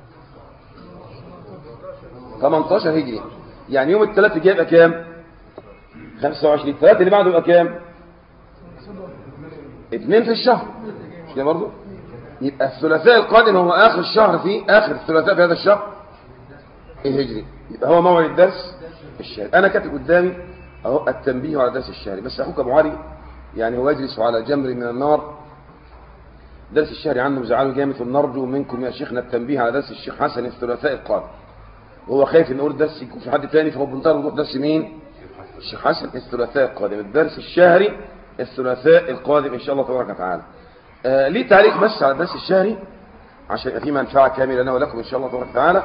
ثمانية عشر هجري، يعني يوم الثلاث الجاي يبقى كام؟ خمسة وعشرين. الثلاث اللي بعده يبقى كام؟ اثنين في الشهر، مش كده برضه؟ يبقى الثلاثاء القادم هو آخر الشهر، في آخر الثلاثاء في هذا الشهر الهجري، يبقى هو موعد الدرس الشهري. أنا كاتب قدامي أهو التنبيه على درس الشهري، بس أخوك أبو علي يعني هو يجلس على جمر من النار. درس الشهري عنه مزعله جامد، ونرجو منكم يا شيخنا التنبيه على درس الشيخ حسن الثلاثاء القادم، وهو خايف ان نقول درس يكون في حد تاني، فهو بنطلع نروح درس مين؟ الشيخ حسن الثلاثاء القادم، الدرس الشهري الثلاثاء القادم ان شاء الله تبارك وتعالى. آه ليه تعليق بس على الدرس الشهري عشان يبقى فيه منفعة كاملة لنا ولكم إن شاء الله تبارك وتعالى.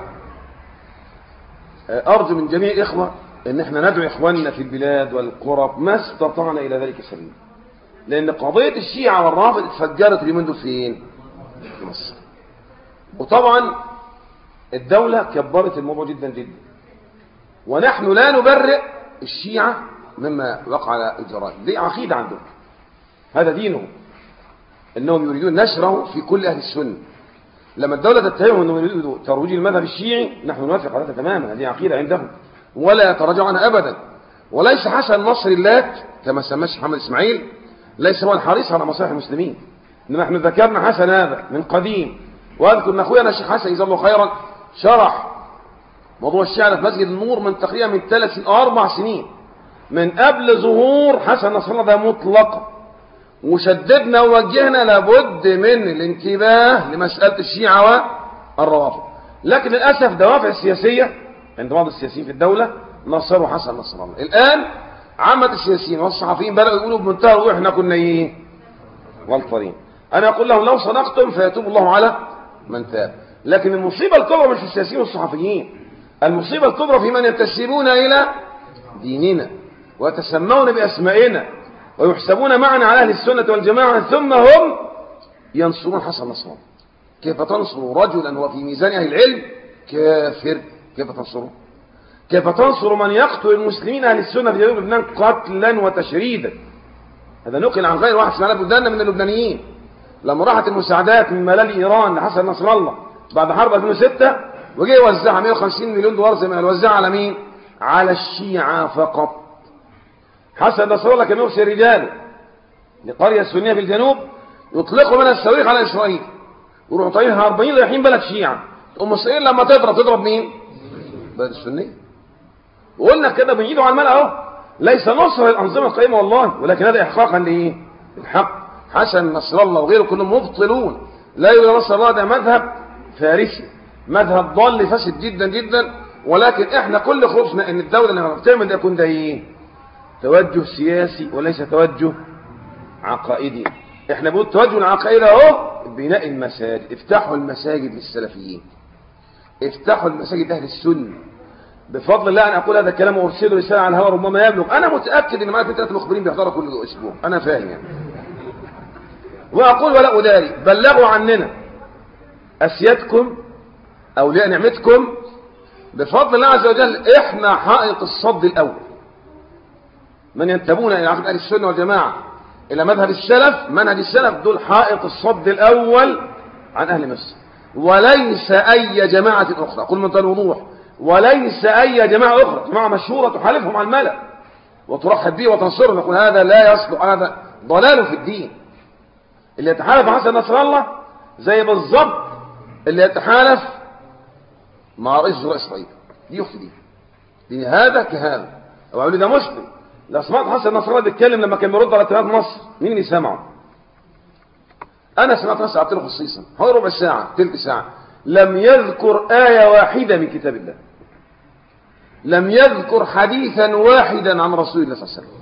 آه أرجو من جميع الإخوة إن احنا ندعو إخواننا في البلاد والقرى ما استطعنا إلى ذلك سبيل، لأن قضية الشيعة والرافض اتفجرت اليومين دول فين؟ في مصر. وطبعا الدولة كبرت الموضوع جدا جدا، ونحن لا نبرئ الشيعة مما وقع على الجرائم، دي عقيدة عندهم، هذا دينهم، انهم يريدون نشره في كل اهل السنه. لما الدوله تتهمهم انهم يريدوا ترويج المذهب الشيعي نحن نوافق على هذا تماما، هذه عقيده عندهم ولا يتراجعوا عنها ابدا. وليس حسن نصر اللات كما سماه محمد اسماعيل ليس هو الحريص على مصالح المسلمين، انما نحن ذكرنا حسن هذا من قديم. واذكر ان اخويا الشيخ حسن جزاه الله خيرا شرح موضوع الشيعة في مسجد النور من تقريبا من ثلاث او اربع سنين من قبل ظهور حسن نصر الله ده مطلقا، وشددنا ووجهنا لابد من الانتباه لمسألة الشيعة والروافض. لكن للأسف دوافع سياسية عند بعض السياسيين في الدولة نصروا حسن نصر الله. الآن عامة السياسيين والصحفيين بدأوا يقولوا بمنتهى الوضوح احنا كنا ايه غلطانين. أنا أقول لهم لو صدقتم فيتوب الله على من تاب. لكن المصيبة الكبرى مش في السياسيين والصحفيين، المصيبة الكبرى في من ينتسبون إلى ديننا ويتسمون بأسمائنا ويحسبون معنا على أهل السنة والجماعة ثم هم ينصرون حسن نصر الله. كيف تنصر رجلا وفي ميزان أهل العلم كافر؟ كيف تنصره؟ كيف تنصر من يقتل المسلمين أهل السنة في جنوب لبنان قتلا وتشريدا؟ هذا نقل عن غير واحد اسمه بلدان من اللبنانيين لما راحت المساعدات من ملال إيران لحسن نصر الله بعد حرب ألفين وستة وجي يوزعها مئة وخمسين مليون دولار زي ما يوزعها على مين؟ على الشيعة فقط. حسن نصر الله كان يرسل رجال لقرية سنية في الجنوب يطلقوا منها الصواريخ على إسرائيل ويروحوا طايرها أربعين رايحين بلد شيعة. أم إسرائيل لما تضرب تضرب مين؟ بلد السنية. وقلنا كده بنجيده على الملأ أهو، ليس نصر للأنظمة القائمة والله، ولكن هذا إحقاقا لإيه؟ الحق. حسن نصر الله وغيره كلهم مبطلون، لا يقول نصر الله ده مذهب فارسي، مذهب ضال فاسد جدا جدا. ولكن احنا كل خوفنا ان الدولة لما بتعمل ده يكون ده ايه؟ توجه سياسي وليس توجه عقائدي. احنا بنقول توجه العقائد اهو بناء المساجد، افتحوا المساجد للسلفيين، افتحوا المساجد اهل السنه. بفضل الله انا اقول هذا الكلام وارسله رساله على الهواء ربما يبلغ. انا متاكد ان معايا ثلاث مخبرين بيحضروا كل اسبوع، انا فاهم يعني. واقول ولا اداري، بلغوا عننا اسيادكم اولياء نعمتكم بفضل الله عز وجل. احنا حائط الصد الاول، من ينتمون الى عقيده اهل السنه والجماعه الى مذهب السلف، منهج السلف، دول حائط الصد الاول عن اهل مصر، وليس اي جماعه اخرى. قل من الوضوح، وليس اي جماعه اخرى، جماعه مشهوره تحالفهم على الملأ وترحب به وتنصرهم. يقول هذا لا يصلح، هذا ضلال في الدين. اللي يتحالف حسن نصر الله زي بالظبط اللي يتحالف مع رئيس وزراء اسرائيل، دي يخفي دي. دي هذا كهذا. او اقول ده مسلم لو سمعت حسن نصر الله بيتكلم لما كان بيرد على اتهامات مصر، مين اللي سمعه؟ انا سمعت نص قعدت له خصيصا حوالي ربع ساعه ثلث ساعه، لم يذكر ايه واحده من كتاب الله، لم يذكر حديثا واحدا عن رسول الله صلى الله عليه وسلم.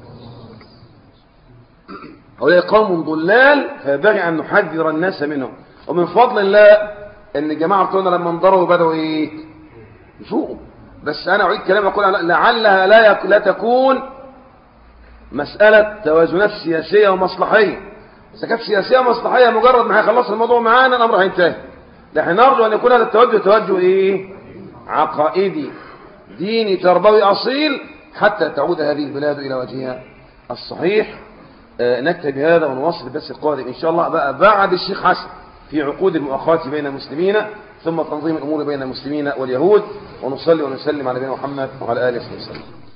هؤلاء قوم ضلال فينبغي ان نحذر الناس منهم. ومن فضل الله ان الجماعه بتوعنا لما انضروا بداوا ايه؟ يفوقوا. بس انا اعيد كلام اقول لعلها لا يك... لا تكون مساله توازنات سياسيه ومصلحيه. اذا كانت سياسيه ومصلحيه مجرد ما هيخلصوا الموضوع معانا الامر هينتهي. لكن نرجو ان يكون هذا التوجه توجه ايه؟ عقائدي ديني تربوي اصيل حتى تعود هذه البلاد الى وجهها الصحيح. آه نكتب بهذا ونواصل الدرس القادم ان شاء الله بقى بعد الشيخ حسن في عقود المؤاخاة بين المسلمين ثم تنظيم الامور بين المسلمين واليهود. ونصلي ونسلم على نبينا محمد وعلى اله وصحبه وسلم.